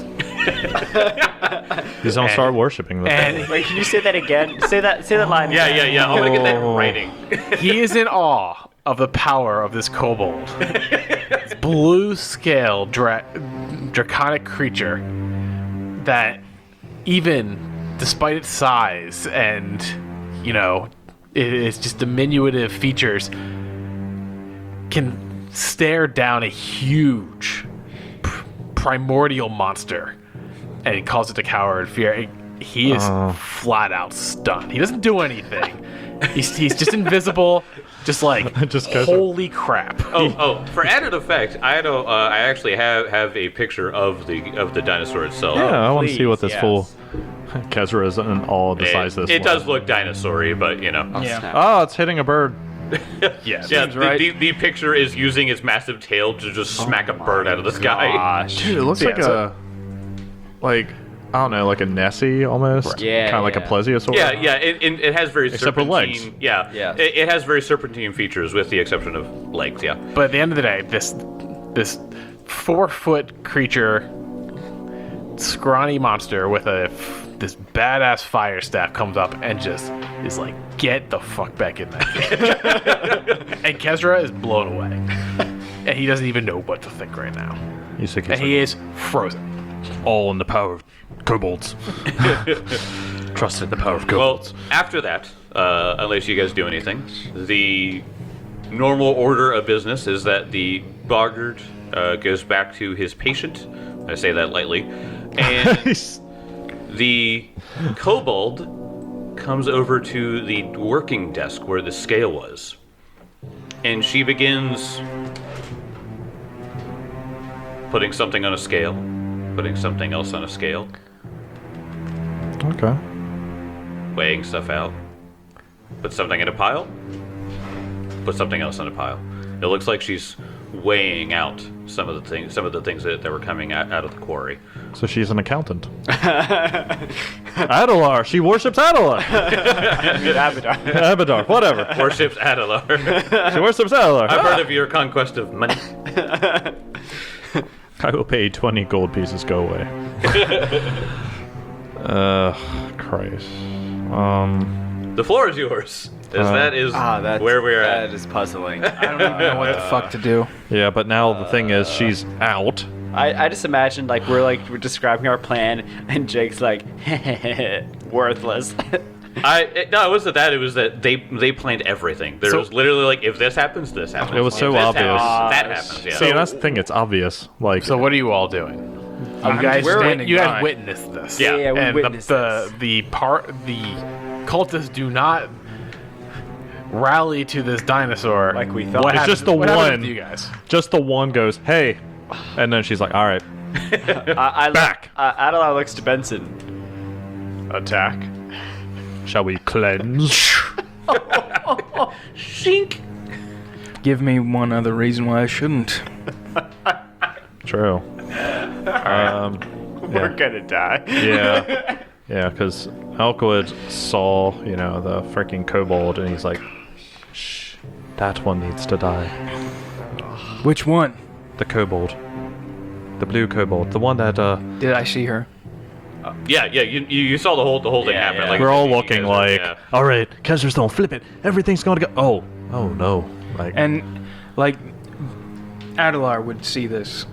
He's gonna start worshiping this. And Wait, can you say that again? Say that. Say that line. Yeah, yeah, yeah. I'm gonna get that in Oh. writing. he is in awe of the power of this kobold. This blue scale dra- draconic creature that even despite its size and, you know, it is just diminutive features, can stare down a huge pr- primordial monster and he calls it to cower in fear. He is Oh. flat out stunned. He doesn't do anything. he's, he's just invisible, just like, Just goes- holy crap. Oh, oh! For added effect, I had a, uh, I actually have have a picture of the of the dinosaur itself. Yeah, I want to see what please, this fool. yes. Kezra is in awe of the size of It, this. it one. does look dinosaur-y, but you know. Yeah. Snap. Oh, it's hitting a bird. Yeah. Yeah, Seems the, right. the, the picture is using its massive tail to just smack a bird out of the sky. Gosh. Dude, it looks Yeah, like so- a, like, I don't know, like a Nessie almost. Yeah, Kind of like a yeah. plesiosaur. Yeah, yeah, it, it, it has very Except for serpentine. legs. Yeah, Yeah. It, it has very serpentine features, with the exception of legs. Yeah. But at the end of the day, this this four foot creature, scrawny monster with a f- this badass fire staff comes up and just is like, get the fuck back in there. And Kezra is blown away, and he doesn't even know what to think right now, You think and he's he is frozen. all in the power of kobolds. Trust in the power of Well, kobolds. after that, uh, unless you guys do anything, the normal order of business is that the boggart uh, goes back to his patient. I say that lightly, and the kobold comes over to the working desk where the scale was, and she begins putting something on a scale, putting something else on a scale, Okay. weighing stuff out. Put something in a pile. Put something else in a pile. It looks like she's weighing out some of the things, some of the things that, that were coming out, out of the quarry. So she's an accountant. Adelar. She worships Adelar. Abadar. Abadar. Whatever. Worships Adelar. She worships Adelar. I've heard of your conquest of money. I will pay twenty gold pieces. Go away. uh, Christ. Um, The floor is yours. As Uh, that is Ah, that's, where we're That at. is puzzling. I don't even know what the fuck to do. yeah, but now the thing is, she's out. I, I just imagined like we're like we're describing our plan, and Jake's like worthless. I it, no, it wasn't that. It was that they they planned everything. There So- was literally like, if this happens, this happens. It was If so this obvious. happens, that happens. Yeah. See, that's the thing. It's obvious. Like, So what are you all doing? I'm you guys, just standing you guys by. witnessed this. Yeah. Yeah, we and the, witnessed the this. the part the cultists do not rally to this dinosaur Like we thought. What It's happens- just the what happens one. to you guys? just the one goes, "Hey," and then she's like, "All right, I, I Back. Uh, Adelar looks to Benson. Attack. shall we cleanse?" Shink. Give me one other reason why I shouldn't. True. Um, We're gonna die. yeah, yeah, because Elkwood saw, you know, the freaking kobold, and he's like, "Shh, that one needs to die." Which one? The kobold, the blue kobold, the one that uh, Did I see her? Yeah, yeah. You, you you saw the whole the whole thing Yeah, happen. yeah. Like we're all you looking guys were- like, yeah. "All right, Kezra's don't flip it. Everything's gonna go." Oh, oh no, like, And like, Adelar would see this.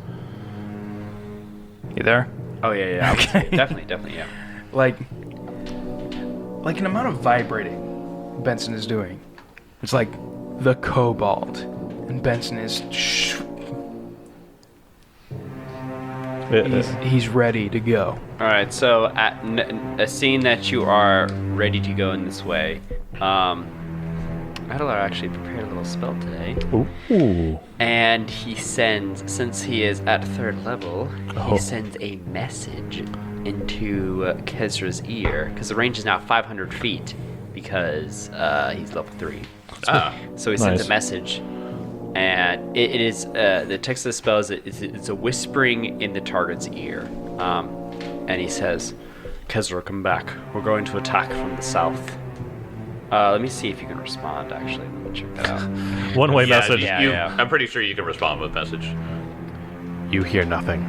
You there? Oh yeah, yeah. I would say- Okay. Definitely, definitely, yeah. Like, like an amount of vibrating Benson is doing. It's like the cobalt, and Benson is. Sh- it- he's, he's ready to go. All right, so at n- a scene that you are ready to go in this way, um, Adelar actually prepared a little spell today, ooh, and he sends, since he is at third level, Oh. he sends a message into uh, Kezra's ear, because the range is now five hundred feet, because uh, he's level three. Ah. So he sends Nice. a message, and it, it is uh, the text of the spell is it's, it's a whispering in the target's ear, um, and he says, "Kezra, come back. We're going to attack from the south." Uh, let me see if you can respond. Actually, let me check that out. one-way Yeah, message. you- Yeah, you- yeah. I'm pretty sure you can respond with message. You hear nothing.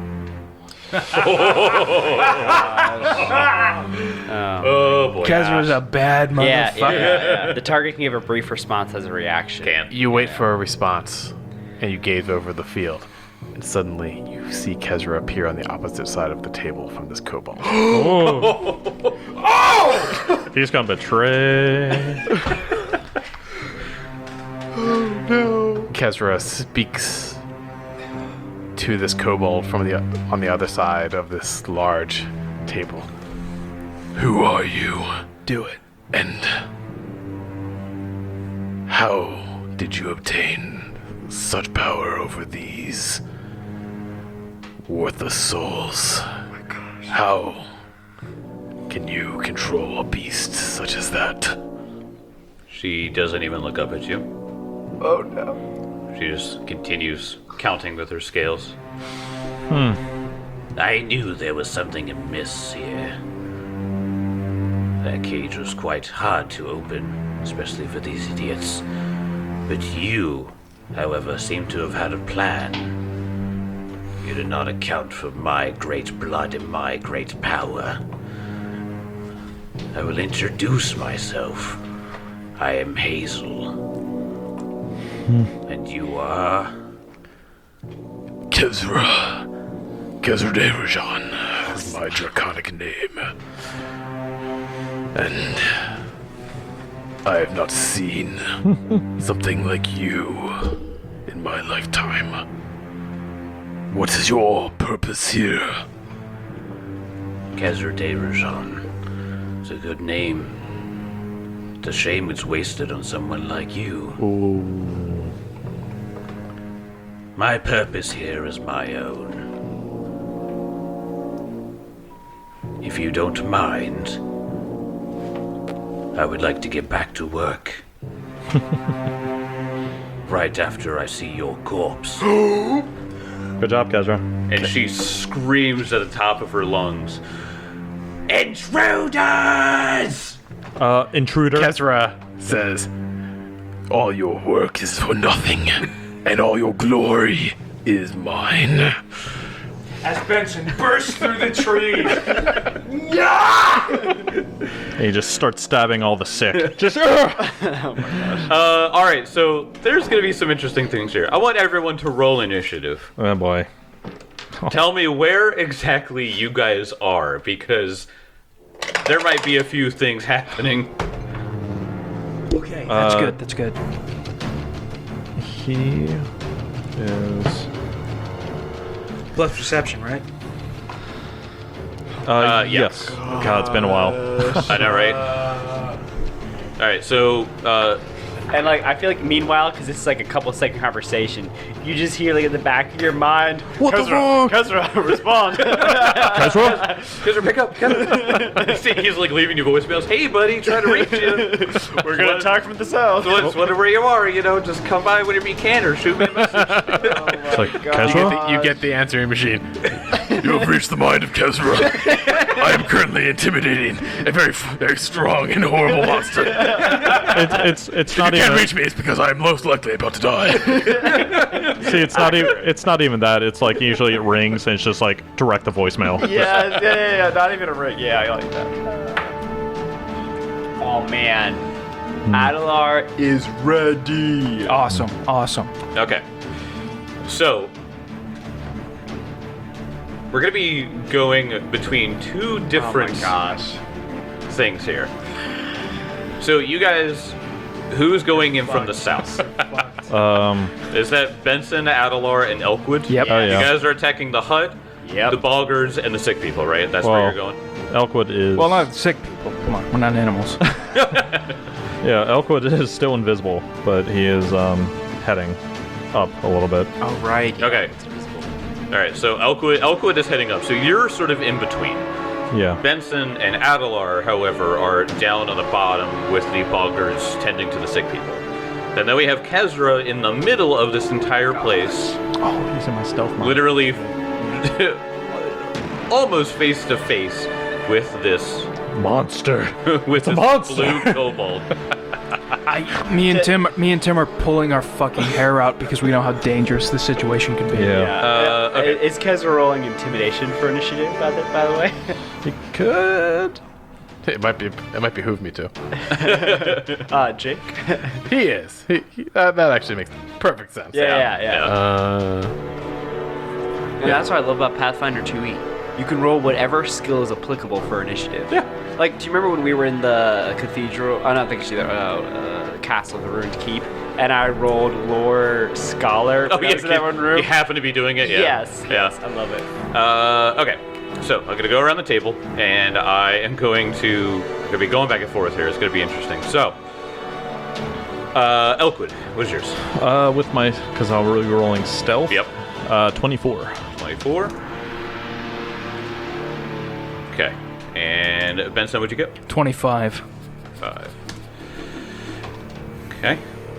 Oh boy. Kezra's a bad motherfucker. Yeah, yeah, yeah, yeah. The target can give a brief response as a reaction. Can't. You wait for a response, and you gaze over the field, and suddenly you see Kezra appear on the opposite side of the table from this kobold. He's gonna betray. Kezra speaks to this kobold from the on the other side of this large table. Who are you? Do it. And how did you obtain such power over these worthless souls? How can you control a beast such as that? She doesn't even look up at you. Oh no. She just continues counting with her scales. Hmm. I knew there was something amiss here. That cage was quite hard to open, especially for these idiots. But you, however, seem to have had a plan. You did not account for my great blood and my great power. I will introduce myself. I am Hazel. And you are? Kezra. Kezra Devrajan is my draconic name. And I have not seen something like you in my lifetime. What is your purpose here? Kezra Devrajan. It's a good name. It's a shame it's wasted on someone like you. My purpose here is my own. If you don't mind, I would like to get back to work. Right after I see your corpse. Good job, Kezra. And she screams at the top of her lungs, "Intruders!" Uh, intruder. Kezra says, all your work is for nothing, and all your glory is mine. As Benson bursts through the tree. And he just starts stabbing all the sick. Just. Ugh! Uh, all right, so there's going to be some interesting things here. I want everyone to roll initiative. Oh boy. Tell me where exactly you guys are, because there might be a few things happening. Okay, that's Uh, good. That's good. He is. Plus perception, right? Uh, Uh, yeah. yes. God, it's been a while. I know, right? All right, so uh, And like, I feel like meanwhile, because this is like a couple second conversation, you just hear like in the back of your mind, What the Kezra, fuck? Kezra, respond. Kezra? Kezra, pick up, Kezra. He's like leaving you voicemails. Hey, buddy, trying to reach you. We're gonna talk from the south. What's whatever you are, you know, just come by whenever you can or shoot me a message. It's like, You Kezra? get, the, you get the answering machine. You have reached the mind of Kezra. I am currently intimidating a very, very strong and horrible monster. It's, it's, it's not You even. can't reach me. It's because I am most likely about to die. See, it's not even. It's not even that. It's like usually it rings and it's just like direct the voicemail. Yeah, yeah, yeah, yeah, not even a ring. Yeah, I like that. Oh man, Adelar is ready. Awesome. Awesome. Okay. So, we're going to be going between two different Oh my gosh. things here. So, you guys, who's going in from the south? Um, Is that Benson, Adelar, and Elkwood? Yep. Oh, You yeah. guys are attacking the hut, Yep. the Bulgars, and the sick people, right? That's Well- where you're going? Elkwood is. Well, not sick people. Come on, we're not animals. Yeah, Elkwood is still invisible, but he is um, heading up a little bit. Oh right. Okay. All right, so Elkwood, Elkwood is heading up. So you're sort of in between. Yeah. Benson and Adelar, however, are down on the bottom with the Bulgars tending to the sick people. And then we have Kezra in the middle of this entire place, Oh, he's in my stealth mode. literally almost face to face with this Monster. with this monster. blue kobold. I, me and Tim, me and Tim are pulling our fucking hair out because we know how dangerous this situation could be. Yeah. Uh, okay. Is Kezra rolling intimidation for initiative? By the, by the way. He could. It might be. It might behoove me to. Uh, Jake. He is. He, he, that, that actually makes perfect sense. Yeah, yeah, yeah. Yeah. Uh, And that's what I love about Pathfinder two E. You can roll whatever skill is applicable for initiative. Yeah. Like, do you remember when we were in the cathedral? Oh, not the cathedral. Uh, uh, castle, the ruined keep, and I rolled lore scholar. Oh, when I yeah, was in that one room. you happen to be doing it, yeah. Yes. Yeah. Yes. I love it. Uh, okay, so I'm gonna go around the table, and I am going to I'm gonna be going back and forth here. It's gonna be interesting. So, uh, Elkwood, what's yours? Uh, with my, because I'm really rolling stealth. Yep, Uh, twenty-four. twenty-four. Okay, and Benson, what'd you get? Twenty-five. Five. Okay.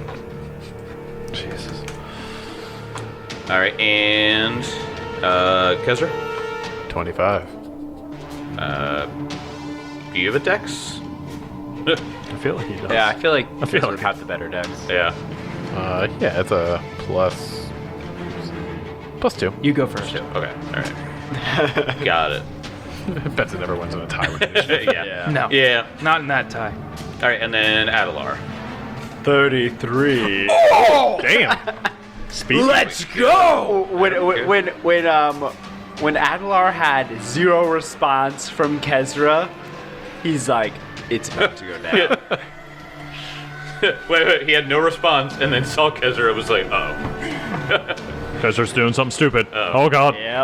Jesus. All right, and uh, Kezra, twenty-five. uh, do you have a dex? I feel like he does. Yeah, I feel like I feel feel like- have the better decks. Yeah. Uh, yeah, it's a plus. Plus two. You go first. Okay. All right. Got it. Benson never wins in a tie with initiative. yeah. No. Yeah. Not in that tie. All right, and then Adelar. Thirty-three. Damn. Let's go. When when when when um when Adelar had zero response from Kezra, he's like, "It's about to go down." wait, wait, he had no response, and then saw Kezra and was like, oh. Kezra's doing something stupid. Oh. Oh, God. Yep.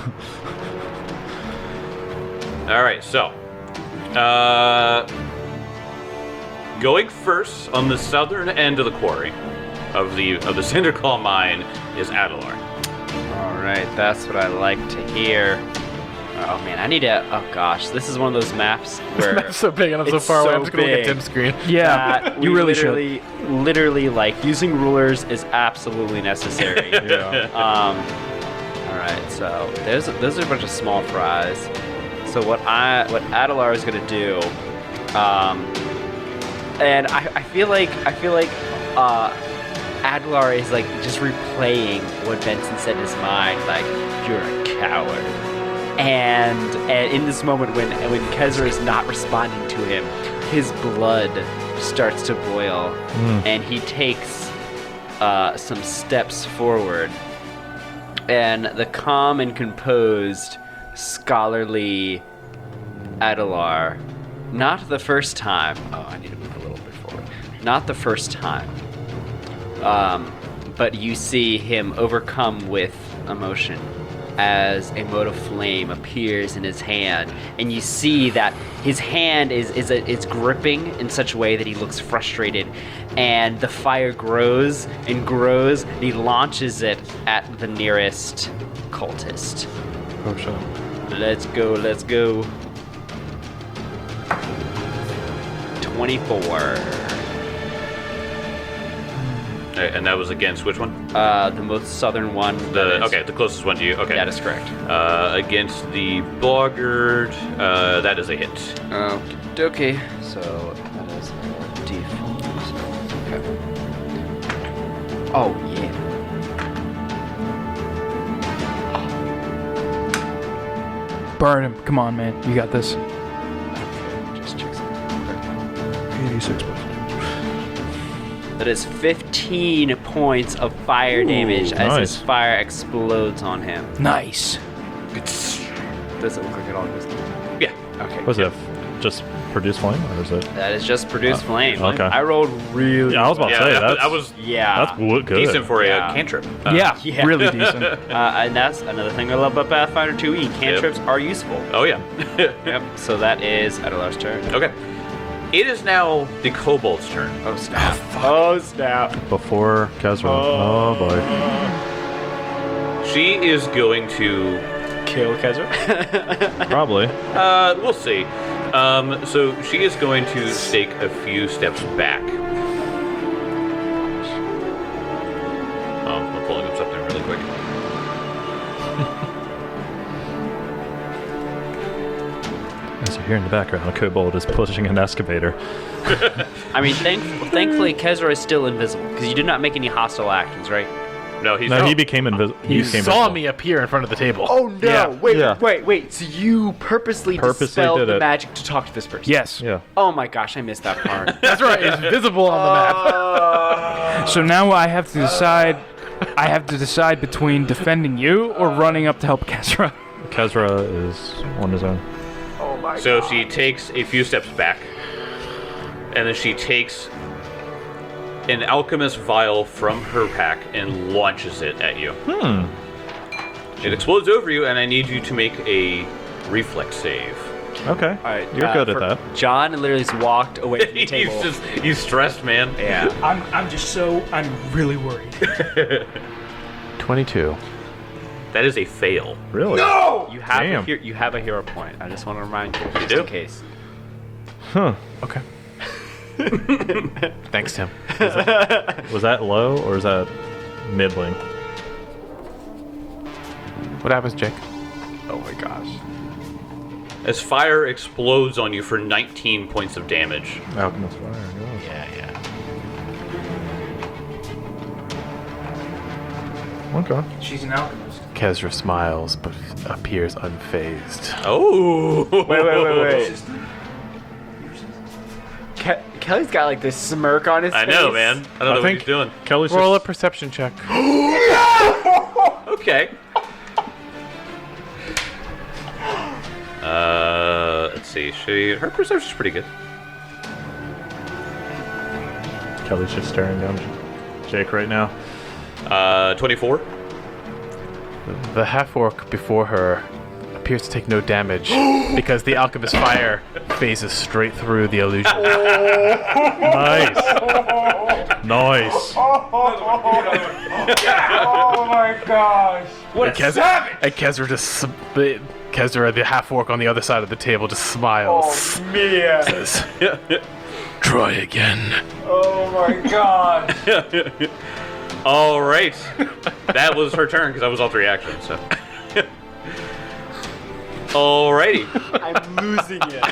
All right, so. Uh, going first on the southern end of the quarry of the of the Cinderclaw mine is Adelar. All right, that's what I like to hear. Oh man, I need to. Oh gosh, this is one of those maps where That's so big and I'm so It's far away. so I'm just gonna look at big. Tim's screen. Yeah, that you we really should. literally, literally, like using rulers is absolutely necessary. Yeah. Um, all right, so there's those are a bunch of small fries. So what I what Adelar is gonna do, um, and I, I feel like I feel like uh, Adelar is like just replaying what Benson said in his mind, like you're a coward. And and in this moment when when Kezra is not responding to him, his blood starts to boil, and he takes uh, some steps forward. And the calm and composed, scholarly Adelar not the first time. Oh, I need to move a little bit forward. Not the first time. Um, but you see him overcome with emotion as a mote of flame appears in his hand, and you see that his hand is is a, is gripping in such a way that he looks frustrated, and the fire grows and grows, and he launches it at the nearest cultist. Oh shit. Let's go, let's go. twenty-four. Alright, and that was against which one? Uh, the most southern one. that The is- okay, the closest one to you. Okay, That is correct. Uh, against the Boggart, uh, that is a hit. Okay, so that is a D four. Okay. Oh yeah. Burn him. Come on, man. You got this. Just check something. eighty-six. That is fifteen points of fire damage as nice. his fire explodes on him. Nice. Does it look like it all goes through? Yeah. Okay. Was it just produce flame, or is it? That is just produce flame. okay. I rolled really. Yeah, I was about Yeah, to say that, that's I was Yeah. that's wo- good. decent for a Yeah. uh, cantrip. Uh, yeah, yeah. really decent. Uh, and that's another thing I love about Pathfinder two E. Cantrips are useful. Oh yeah. Yep. So that is Adelar's turn. Okay. It is now the kobold's turn. Oh snap! Oh snap! Before Kezra. Oh, boy. She is going to. Kill Kezra. Probably. Uh, we'll see. Um, so she is going to take a few steps back. Oh, I'm pulling up something really quick. As you hear in the background, a kobold is pushing an excavator. I mean, thank- thankfully Kezra is still invisible because you did not make any hostile actions, right? No, he's No, not. he became invisible. He You became saw visible. me appear in front of the table. Oh no! Yeah. Wait, Yeah. wait, wait! So you purposely, Purposely dispelled did the it. magic to talk to this person? Yes. Yeah. Oh my gosh, I missed that part. That's right. It's visible on the map. So now I have to decide. I have to decide between defending you or running up to help Kesra. Kezra is on his own. So she takes a few steps back, and then she takes an alchemist vial from her pack and launches it at you. Hmm. It explodes over you, and I need you to make a reflex save. Okay. All right, You're uh, good at for- that. John literally just walked away from the he's table. just he's stressed, man. Yeah. I'm, I'm just so, I'm really worried. twenty-two. That is a fail. Really? You have a Damn. hero, you have a hero point. I just want to remind you, just do? in case. Huh. Okay. Thanks, Tim. Was that low or is that middling? What happens, Jake? Oh my gosh. As fire explodes on you for nineteen points of damage. Alchemist fire. Yeah, yeah. Yeah. Okay. She's an alchemist. Kezra smiles but appears unfazed. Oh! Wait, wait, wait, wait. Ke- Kelly's got like this smirk on his I face. know, man. I don't know what think he's doing. Kelly's Roll a just, perception check. Okay. Uh, let's see. She her perception's pretty good. Kelly's just staring down Jake right now. Uh, twenty-four. The half-orc before her appears to take no damage because the alchemist fire phases straight through the illusion. Nice. Nice. What and Kez- And Kezra just sm- the- Kezra, the half-orc on the other side of the table, just smiles. Oh man! Says, "Try again." All right. That was her turn because I was all three actions. So. Alrighty. I'm losing it.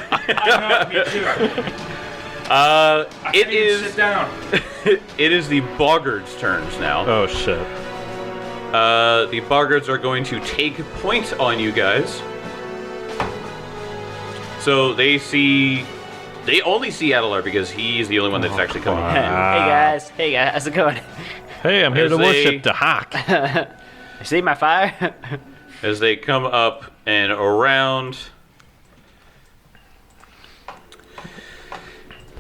Uh, it is Sit down. it is the Boggards' turns now. Oh shit. Uh, the Boggards are going to take point on you guys. So they see, they only see Adelar because he's the only one that's actually coming. Hey guys, hey guys, how's it going? Hey, I'm here As to they- worship the Hawk. See my fire? As they come up and around.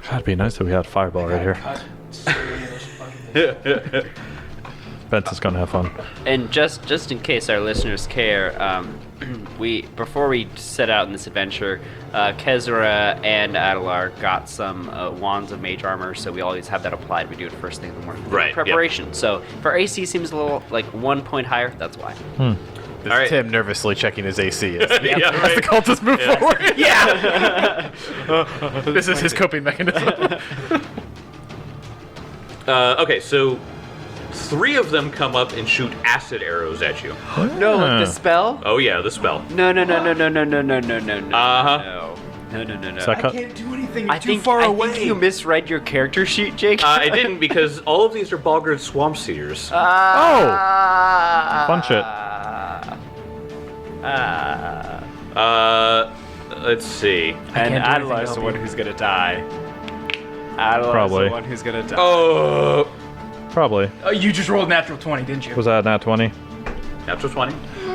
God, it'd be nice if we had Fireball right here. Benson's gonna have fun. And just just in case our listeners care, um, we before we set out in this adventure, uh, Kezra and Adelar got some uh, wands of mage armor, so we always have that applied. We do it first thing in the morning. Right, yep. Preparation. So if our A C seems a little like one point higher, that's why. Hmm. This All right. Tim nervously checking his A C as, Yeah, as right. the cultists move Yeah. forward. Yeah. This is his coping mechanism. Uh, okay, so three of them come up and shoot acid arrows at you. No, Huh. the spell? Oh yeah, the spell. No, no, no, no, no, no, no, no, no, no, no. Uh-huh. No, no, no, no, no. Does that cut? can't do anything. You're I too think far I away. think you misread your character sheet, Jake. Uh, I didn't because all of these are Balgard Swamp Seers. Ah. Fun shit. Ah. Uh, let's see. And can't do anything Adelar's to the help one you. who's gonna die. Adelar's Probably. the one who's gonna die. Oh, Probably. Oh, you just rolled natural twenty, didn't you? Was that nat twenty? natural twenty.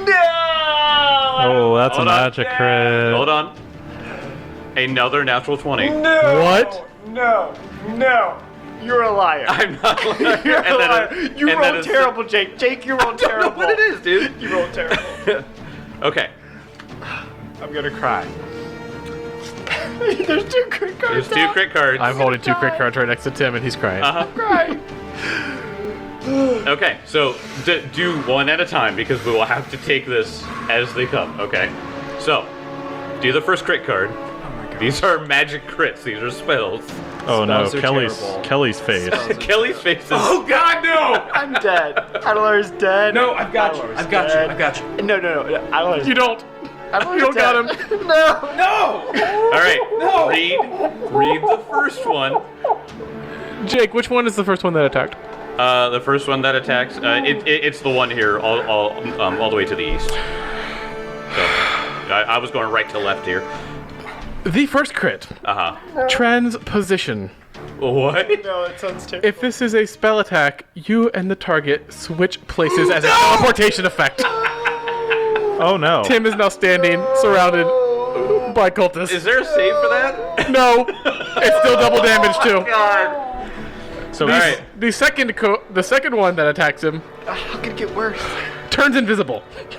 Oh, that's Hold a on. magic crit. Hold on. Another natural twenty. What? No, no, you're a liar. I'm not. You're and a then liar. it- You and then rolled it's- terrible, Jake. Jake, you rolled I don't know terrible. what it is, dude. You rolled terrible. Okay. I'm gonna cry. There's two crit cards. There's two crit cards. I'm holding two crit cards right next to Tim, and he's crying. Uh-huh. crying. Okay, so d- do one at a time because we will have to take this as they come. Okay. So, do the first crit card. These are magic crits. These are spells. Oh no, Spells are Kelly's terrible. Kelly's face. Kelly's face is. Oh God, no! I'm dead. Adelar's dead. No, I've got you. Adelar's I've got you. dead. I've got you. No, no, no. Adelar's You don't. Adelar's You don't got dead. him. No. No! All right. No! Read. Read the first one. Jake, which one is the first one that attacked? Uh, the first one that attacks. Uh, it, it, it's the one here, all all um, all the way to the east. So, I, I was going right to left here. The first crit. Uh huh. Transposition. What? No, it sounds terrible. If this is a spell attack, you and the target switch places as a teleportation effect. Oh no. Tim is now standing, surrounded by cultists. Is there a save for that? No, it's still double damage too. God. So The, All right. the second co- the second one that attacks him How could it get worse? turns invisible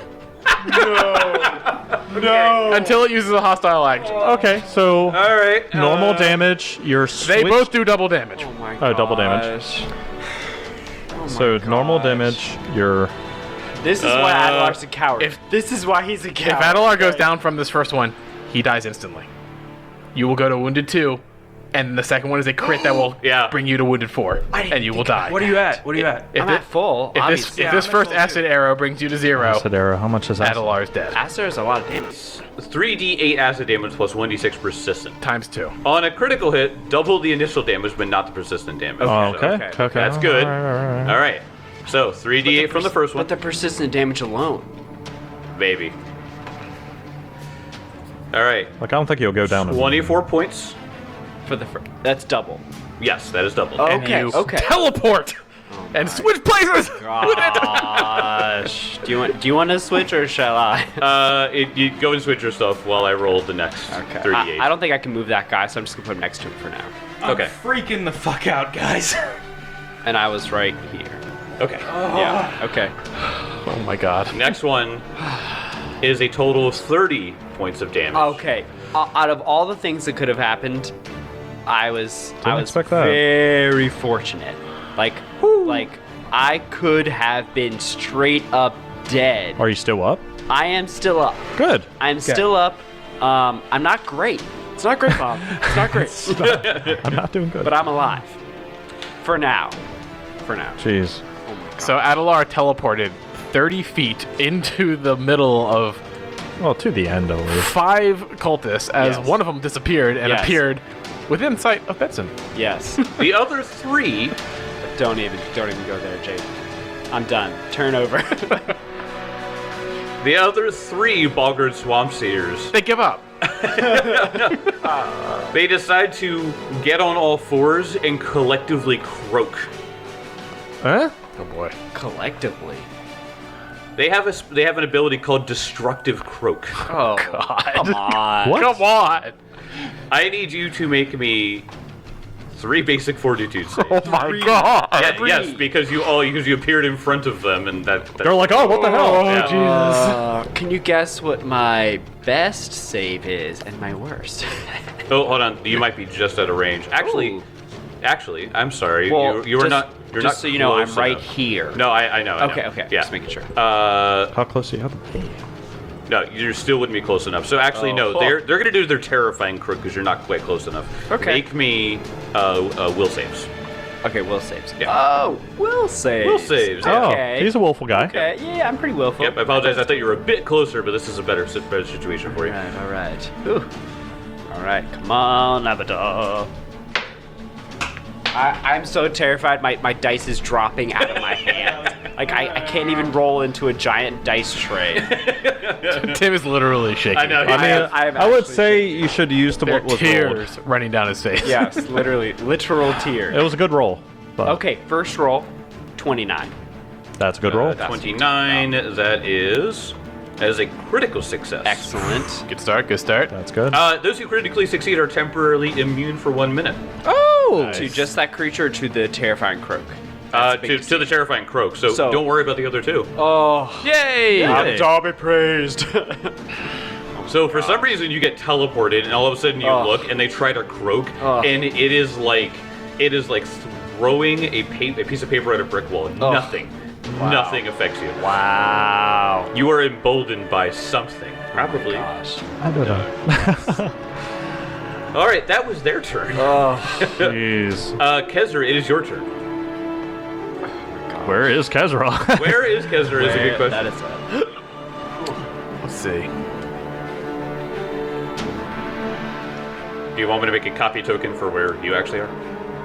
No. until it uses a hostile action. okay, so All right. normal uh, damage. You're They switch- both do double damage. Oh my Oh, double damage. gosh. Oh So my normal gosh. damage. You're This is why Uh, Adelar's a coward. if- this is why he's a If coward. Adelar goes down from this first one, he dies instantly. You will go to wounded two, and the second one is a crit that will Yeah. bring you to wounded four, and you will die. What are you at? What are you at? If I'm it- at full. If this, obviously. if Yeah, this I'm at first full, acid arrow brings you to zero, acid arrow. How much is that? Adelar's dead. Aster is a lot of damage. three d eight acid damage plus one d six persistent. Times two. On a critical hit, double the initial damage, but not the persistent damage. Oh, So, okay. okay. Okay. That's good. All right, all right, all right. All right. So three d eight from the first one, But the persistent damage alone. baby. All right. Like I don't think you'll go down. in- twenty-four points. For the fir- that's double. Yes, that is double. Oh. And Okay, you okay. teleport and switch places. Gosh. do you want do you want to switch or shall I? Uh, it, you go and switch your stuff while I roll the next Okay. thirty-eight. I, I don't think I can move that guy, so I'm just gonna put him next to him for now. Okay. Freaking the fuck out, guys. And I was right here. Okay. Yeah. Okay. Oh my god. Next one is a total of thirty points of damage. Okay. Uh, out of all the things that could have happened, I was I was expect that. very fortunate. Like like I could have been straight up dead. Are you still up? I am still up. Good. I'm still up. Um, I'm not great. It's not great, Bob. It's not great. I'm not doing good. But I'm alive. For now. For now. Jeez. So Adelar teleported thirty feet into the middle of Well, to the end at least. five cultists as Yes. one of them disappeared and Yes. appeared within sight of Benson. Yes. The other three, don't even don't even go there, Jake. I'm done. Turn over. the other three Balgard Swamp Seers, They give up. they decide to get on all fours and collectively croak. Huh? Oh boy. Collectively. They have a sp- they have an ability called Destructive Croak. Oh God. come on. What? Come on. I need you to make me three basic fortitude saves. Oh my god! Yeah, yes, because you all because you appeared in front of them, and that. that They're like, oh, what the hell? Yeah. Uh, can you guess what my best save is and my worst? Oh, hold on. You might be just out of range. Actually, Ooh. actually, I'm sorry. Well, you, you were just- not. You're just not so you know, I'm close right enough. here. No, I, I know. I know. Okay, okay. Yeah. Just making sure. Uh, How close do you have them? no, you still wouldn't be close enough. So actually, Oh. no. They're they're gonna do their terrifying crook because you're not quite close enough. Okay. Make me uh, uh will saves. Okay, will saves. Yeah. Oh, will saves. Will saves. Yeah. Okay. Oh, he's a willful guy. Okay, yeah, I'm pretty willful. Yep. I apologize. I thought you were a bit closer, but this is a better si- better situation for you. All right, all right. Ooh. All right, come on, Abadar. I, I'm so terrified. My, my dice is dropping out of my hand. Like I, I can't even roll into a giant dice tray. Tim is literally shaking. I know. I mean, I am- I am I would actually say you should use the There what are was rolled. tears running down his face. Yes, literally, literal It tears. was a good roll. But Okay, first roll, twenty-nine. That's a good roll. Uh, twenty-nine. That is that is a critical success. Excellent. Good start. Good start. That's good. Uh, those who critically succeed are temporarily immune for one minute. oh! To just that creature, or to the terrifying croak. Uh, That's big to, to to the terrifying croak. So, So- don't worry about the other two. Oh, Yay! Abadar be praised. So for some reason you get teleported, and all of a sudden you Ugh. look, and they try to croak, Ugh. and it is like it is like throwing a, pa- a piece of paper at a brick wall. Nothing, nothing affects you. Wow. You are emboldened by something, probably. Gosh. I don't know. All right, that was their turn. Oh. Jeez. Uh, Kezra, it is your turn. Where is Kezra? Where is Kezra? Is a good question. That is it. Let's see. Do you want me to make a copy token for where you actually are?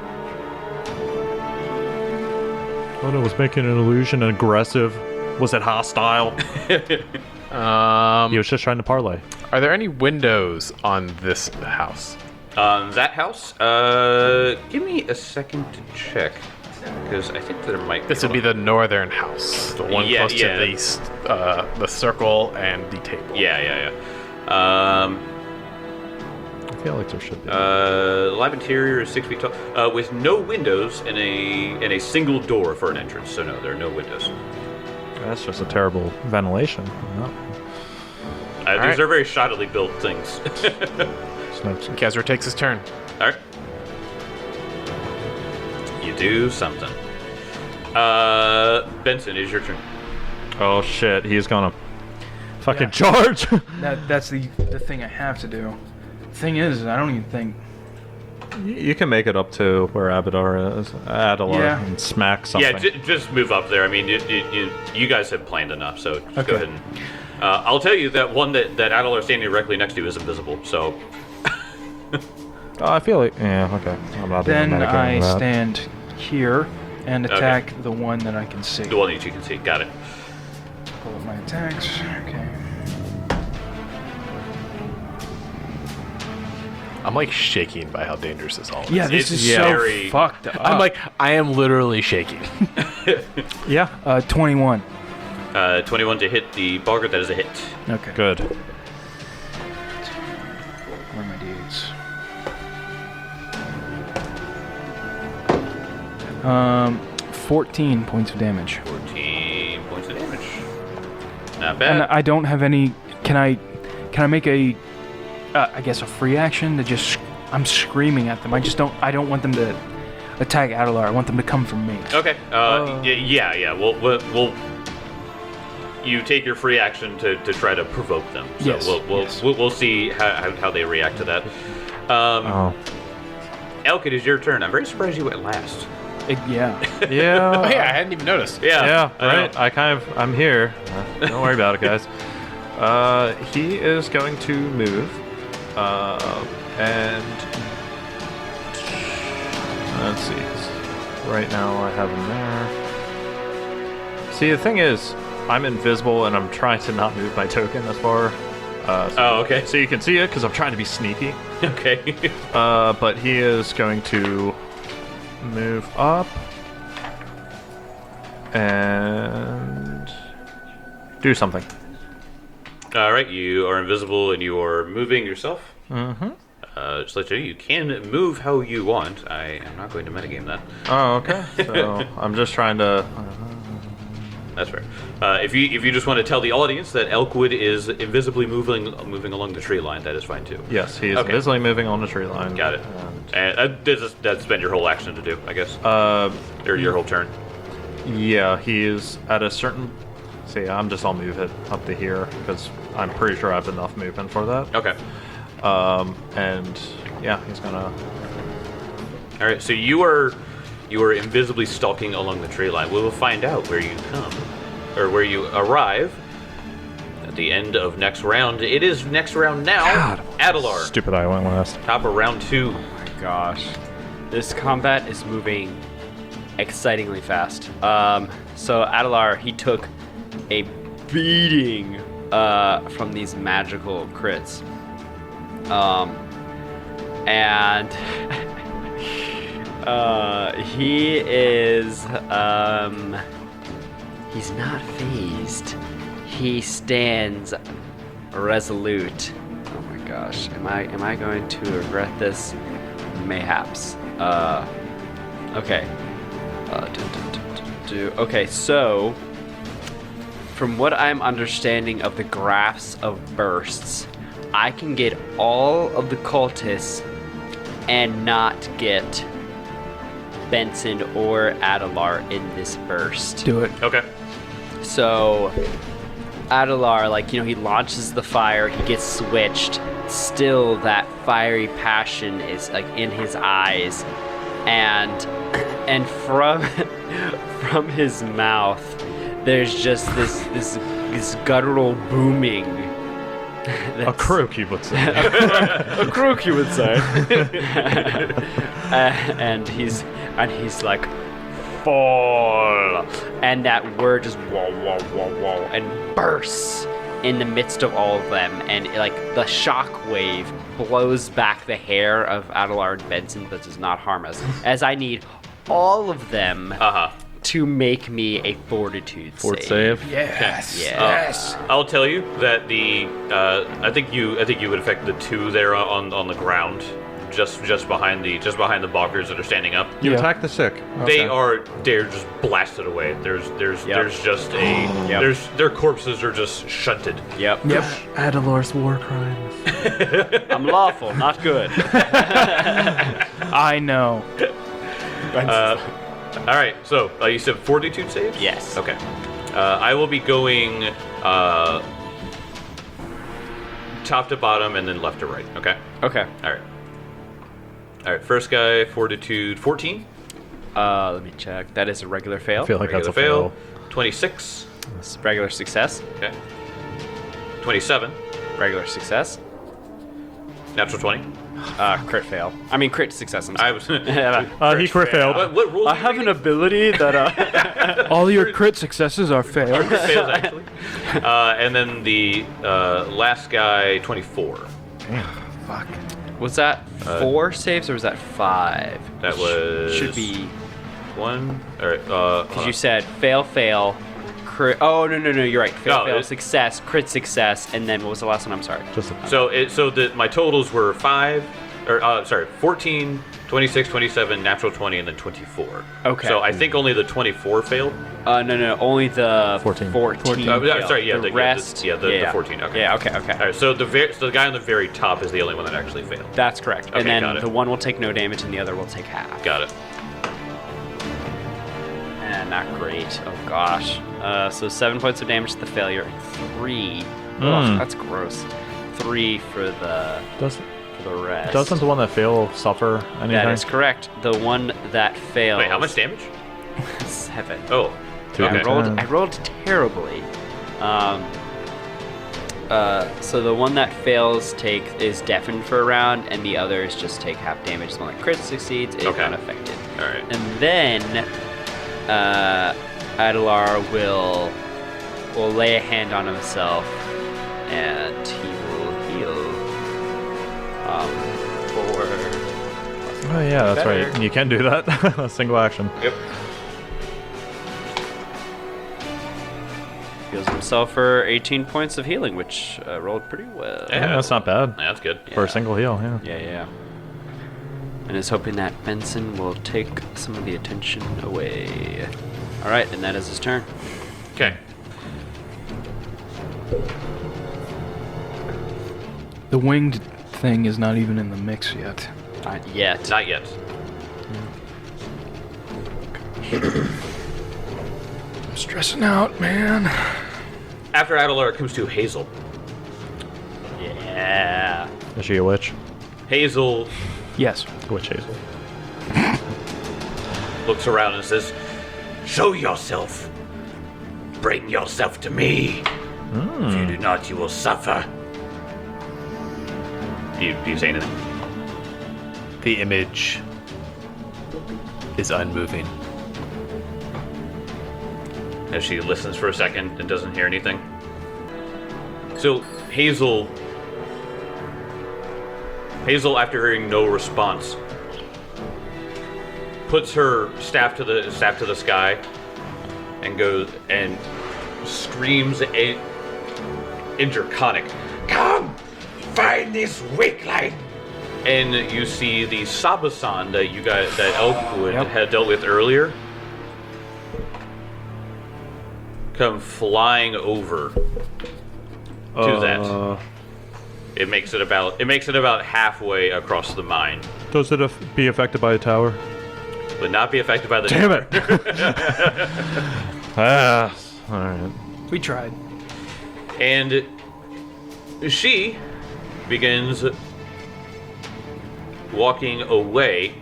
Oh no, was making an illusion aggressive. Was it hostile? Um, He was just trying to parlay. are there any windows on this house? Um, that house. Uh, give me a second to check, because I think there might. This would be the northern house, the one Yeah, close yeah. to the s- uh, the circle and the table. Yeah, yeah, yeah. Um. I feel like there should be. Uh, lab interior is six feet tall, uh, with no windows and a and a single door for an entrance. So no, there are no windows. That's just a terrible ventilation. No. Uh, these right. are very shoddily built things. It's not- Kezra takes his turn. All right, you do something. Uh, Benson, it is your turn. Oh shit, he's gonna fucking charge. That that's the the thing I have to do. Thing is, I don't even think. You- you can make it up to where Abadar is. Adalar Yeah. and smack something. Yeah, j- just move up there. I mean, it, it, it, you guys have planned enough, so just Okay. go ahead and. Uh, I'll tell you that one that that Adler standing directly next to you is invisible. So Oh, I feel like yeah, okay. I'm not doing Then the metagame I of that. stand here and Okay. attack the one that I can see. the one that you can see. Got it. Pull up my attacks. Okay. I'm like shaking by how dangerous this all is. Yeah, this It's is very- so fucked up. I'm like, I am literally shaking. Yeah, uh, twenty-one. Uh, twenty-one to hit the Balgard. That is a hit. Okay. good. Where are my d eights? Um, fourteen points of damage. fourteen points of damage. Not And bad. I don't have any. Can I? Can I make a? Uh, I guess a free action to just. I'm screaming at them. I just don't. I don't want them to attack Adelar. I want them to come from me. Okay. Uh, y- yeah, yeah. We'll, we'll, we'll. You take your free action to, to try to provoke them. So Yes, we'll, we'll, yes. we'll, we'll see how, how, how they react to that. Um, Oh. Elk, it is your turn. I'm very surprised you went last. It, yeah. Yeah. Oh, yeah, I hadn't even noticed. Yeah. Yeah, I know. right. I kind of, I'm here. Uh, don't worry about it, guys. Uh, he is going to move, uh, and let's see. Right now, I have him there. See, the thing is, I'm invisible, and I'm trying to not move my token as far. Uh, so, Oh, okay. so you can see it because I'm trying to be sneaky. Okay. Uh, but he is going to move up and do something. All right. You are invisible and you are moving yourself. Mm-hmm. Uh, uh, just let you know, you can move how you want. I am not going to metagame that. Oh, okay. So I'm just trying to. That's fair. Uh, if you if you just want to tell the audience that Elkwood is invisibly moving moving along the tree line, that is fine too. Yes, he is Okay. visibly moving on the tree line. Got it. And, And uh, that's, that's been your whole action to do, I guess, uh, or your whole turn. yeah, he is at a certain. See, I'm just I'll move it up to here because I'm pretty sure I have enough movement for that. Okay. Um, and yeah, he's gonna. All right. So you are you are invisibly stalking along the tree line. We will find out where you come, or where you arrive at the end of next round. It is next round now. Adelar, Stupid, I went last. top of round two. Gosh, this combat is moving excitingly fast. Um, so Adelar, he took a beating uh, from these magical crits. Um, and uh, he is um, he's not phased. He stands resolute. Oh my gosh, am I am I going to regret this? Mayhaps. Uh, okay. Uh, do, do, do, do, do. Okay, so from what I'm understanding of the graphs of bursts, I can get all of the cultists and not get Benson or Adelar in this burst. Do it. Okay. So Adelar, like, you know, he launches the fire, he gets switched. Still, that fiery passion is like in his eyes, and and from from his mouth, there's just this this this guttural booming. A croak, you would say. A croak, you would say. uh, and he's and he's like, fall, and that word just whoa whoa whoa whoa and bursts in the midst of all of them, and like the shock wave blows back the hair of Adelar and Benson, but does not harm us. As I need all of them Uh huh. to make me a fortitude Fort save. save. Yes. Yes. I'll tell you that the uh, I think you I think you would affect the two there on on the ground, just just behind the just behind the balkers that are standing up. You Yeah. attack the sick. They Okay. are they're just blasted away. There's there's Yep. there's just a Yep. there's their corpses are just shunted. Yep. Yep. Adelor's war crimes. I'm lawful, not good. I know. Uh, all right, so uh, you said fortitude saves? Yes. Okay. Uh, I will be going uh, top to bottom and then left to right. Okay. Okay. All right. All right. First guy, fortitude fourteen. Uh, let me check. That is a regular fail. I feel like Regular that's a fail. twenty-six. It's regular success. Okay. twenty-seven. Regular success. Natural twenty. Uh, crit fail. I mean, crit success. I'm I sorry. was. Uh, he crit failed. what, what rules? I have an ability that uh, All your crit successes are failed. fails actually. Uh, and then the uh, last guy, twenty-four. Fuck. was that four saves or was that five? That was Should be one. All right. Uh, because you said fail, fail, crit. Oh no no no, you're right. Fail, No, fail, it- success, crit, success, and then what was the last one? I'm sorry. Just a, So it so the my totals were five, or uh, sorry, fourteen, twenty-six, twenty-seven, natural twenty, and then twenty-four. Okay. So I think only the twenty-four failed. Uh, no, no, only the fourteen. fourteen. Uh, yeah, failed. sorry, yeah, the, the- yeah, the- rest. yeah, the- the fourteen, okay. Yeah, okay, okay. All right. So the ver- so the guy on the very top is the only one that actually failed. That's correct. Okay, and then got it. the one will take no damage, and the other will take half. Got it. Eh, not great. Oh gosh. Uh, so seven points of damage to the failure, and three. Mm. Ugh, that's gross. Three for the doesn't for the rest. doesn't the one that failed suffer anything? That is correct. The one that fails. Wait, how much damage? Seven. Oh. Two Okay. I rolled. ten. I rolled terribly. Um. Uh, so the one that fails take is deafened for a round, and the others just take half damage. The one that crit succeeds is Okay. unaffected. All right. And then uh, Adelar will will lay a hand on himself, and he will heal. Um, for Oh yeah, that's Better. right. You can do that. Single action. Yep. heals himself for eighteen points of healing, which uh, rolled pretty well. Yeah, that's not bad That's good. for a single heal. Yeah. Yeah, yeah. And is hoping that Benson will take some of the attention away. All right, and that is his turn. Okay. The winged thing is not even in the mix yet. Not yet. Not yet. I'm stressing out, man. After Adelar comes to Hazel. Yeah. Is she a witch? Hazel Yes. Witch Hazel. looks around and says, "Show yourself. Bring yourself to me. If you do not, you will suffer." Do you, do you say anything? The image is unmoving. As she listens for a second and doesn't hear anything. So Hazel, Hazel, after hearing no response, puts her staff to the staff to the sky, and goes and screams in, in Draconic, "Come, find this weakling!" And you see the Sabasan that you guys that Elkwood Yep. had dealt with earlier come flying over to that. Uh, It makes it about it makes it about halfway across the mine, Does it af- be affected by a tower? but not be affected by the. Damn it! ah, all right. We tried. And she begins walking away,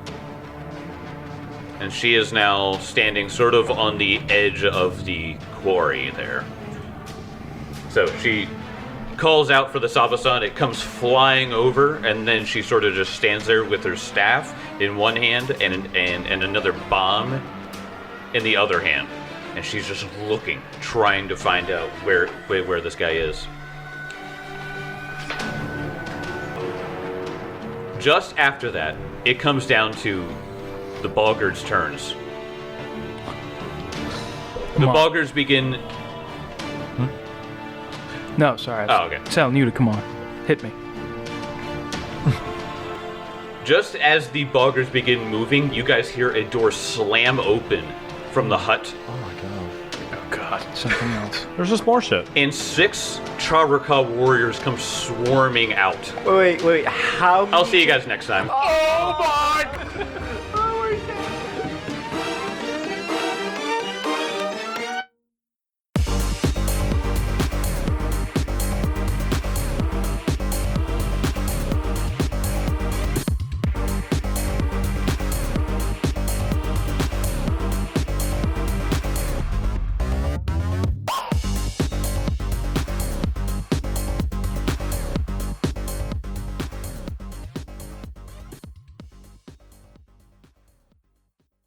and she is now standing sort of on the edge of the quarry there. So she calls out for the Sabasan. It comes flying over, and then she sort of just stands there with her staff in one hand and and, and another bomb in the other hand. And she's just looking, trying to find out where where, where this guy is. Just after that, it comes down to the Boggards' turns. Come the on. Boggards begin. No, sorry. I was Oh, okay. telling you to come on. Hit me. Just as the Boggards begin moving, you guys hear a door slam open from the hut, Oh my god. Oh god. Something else. There's just more shit. and six Charaka warriors come swarming out. Wait, wait, how? I'll see you guys next time. Oh my! Oh my god!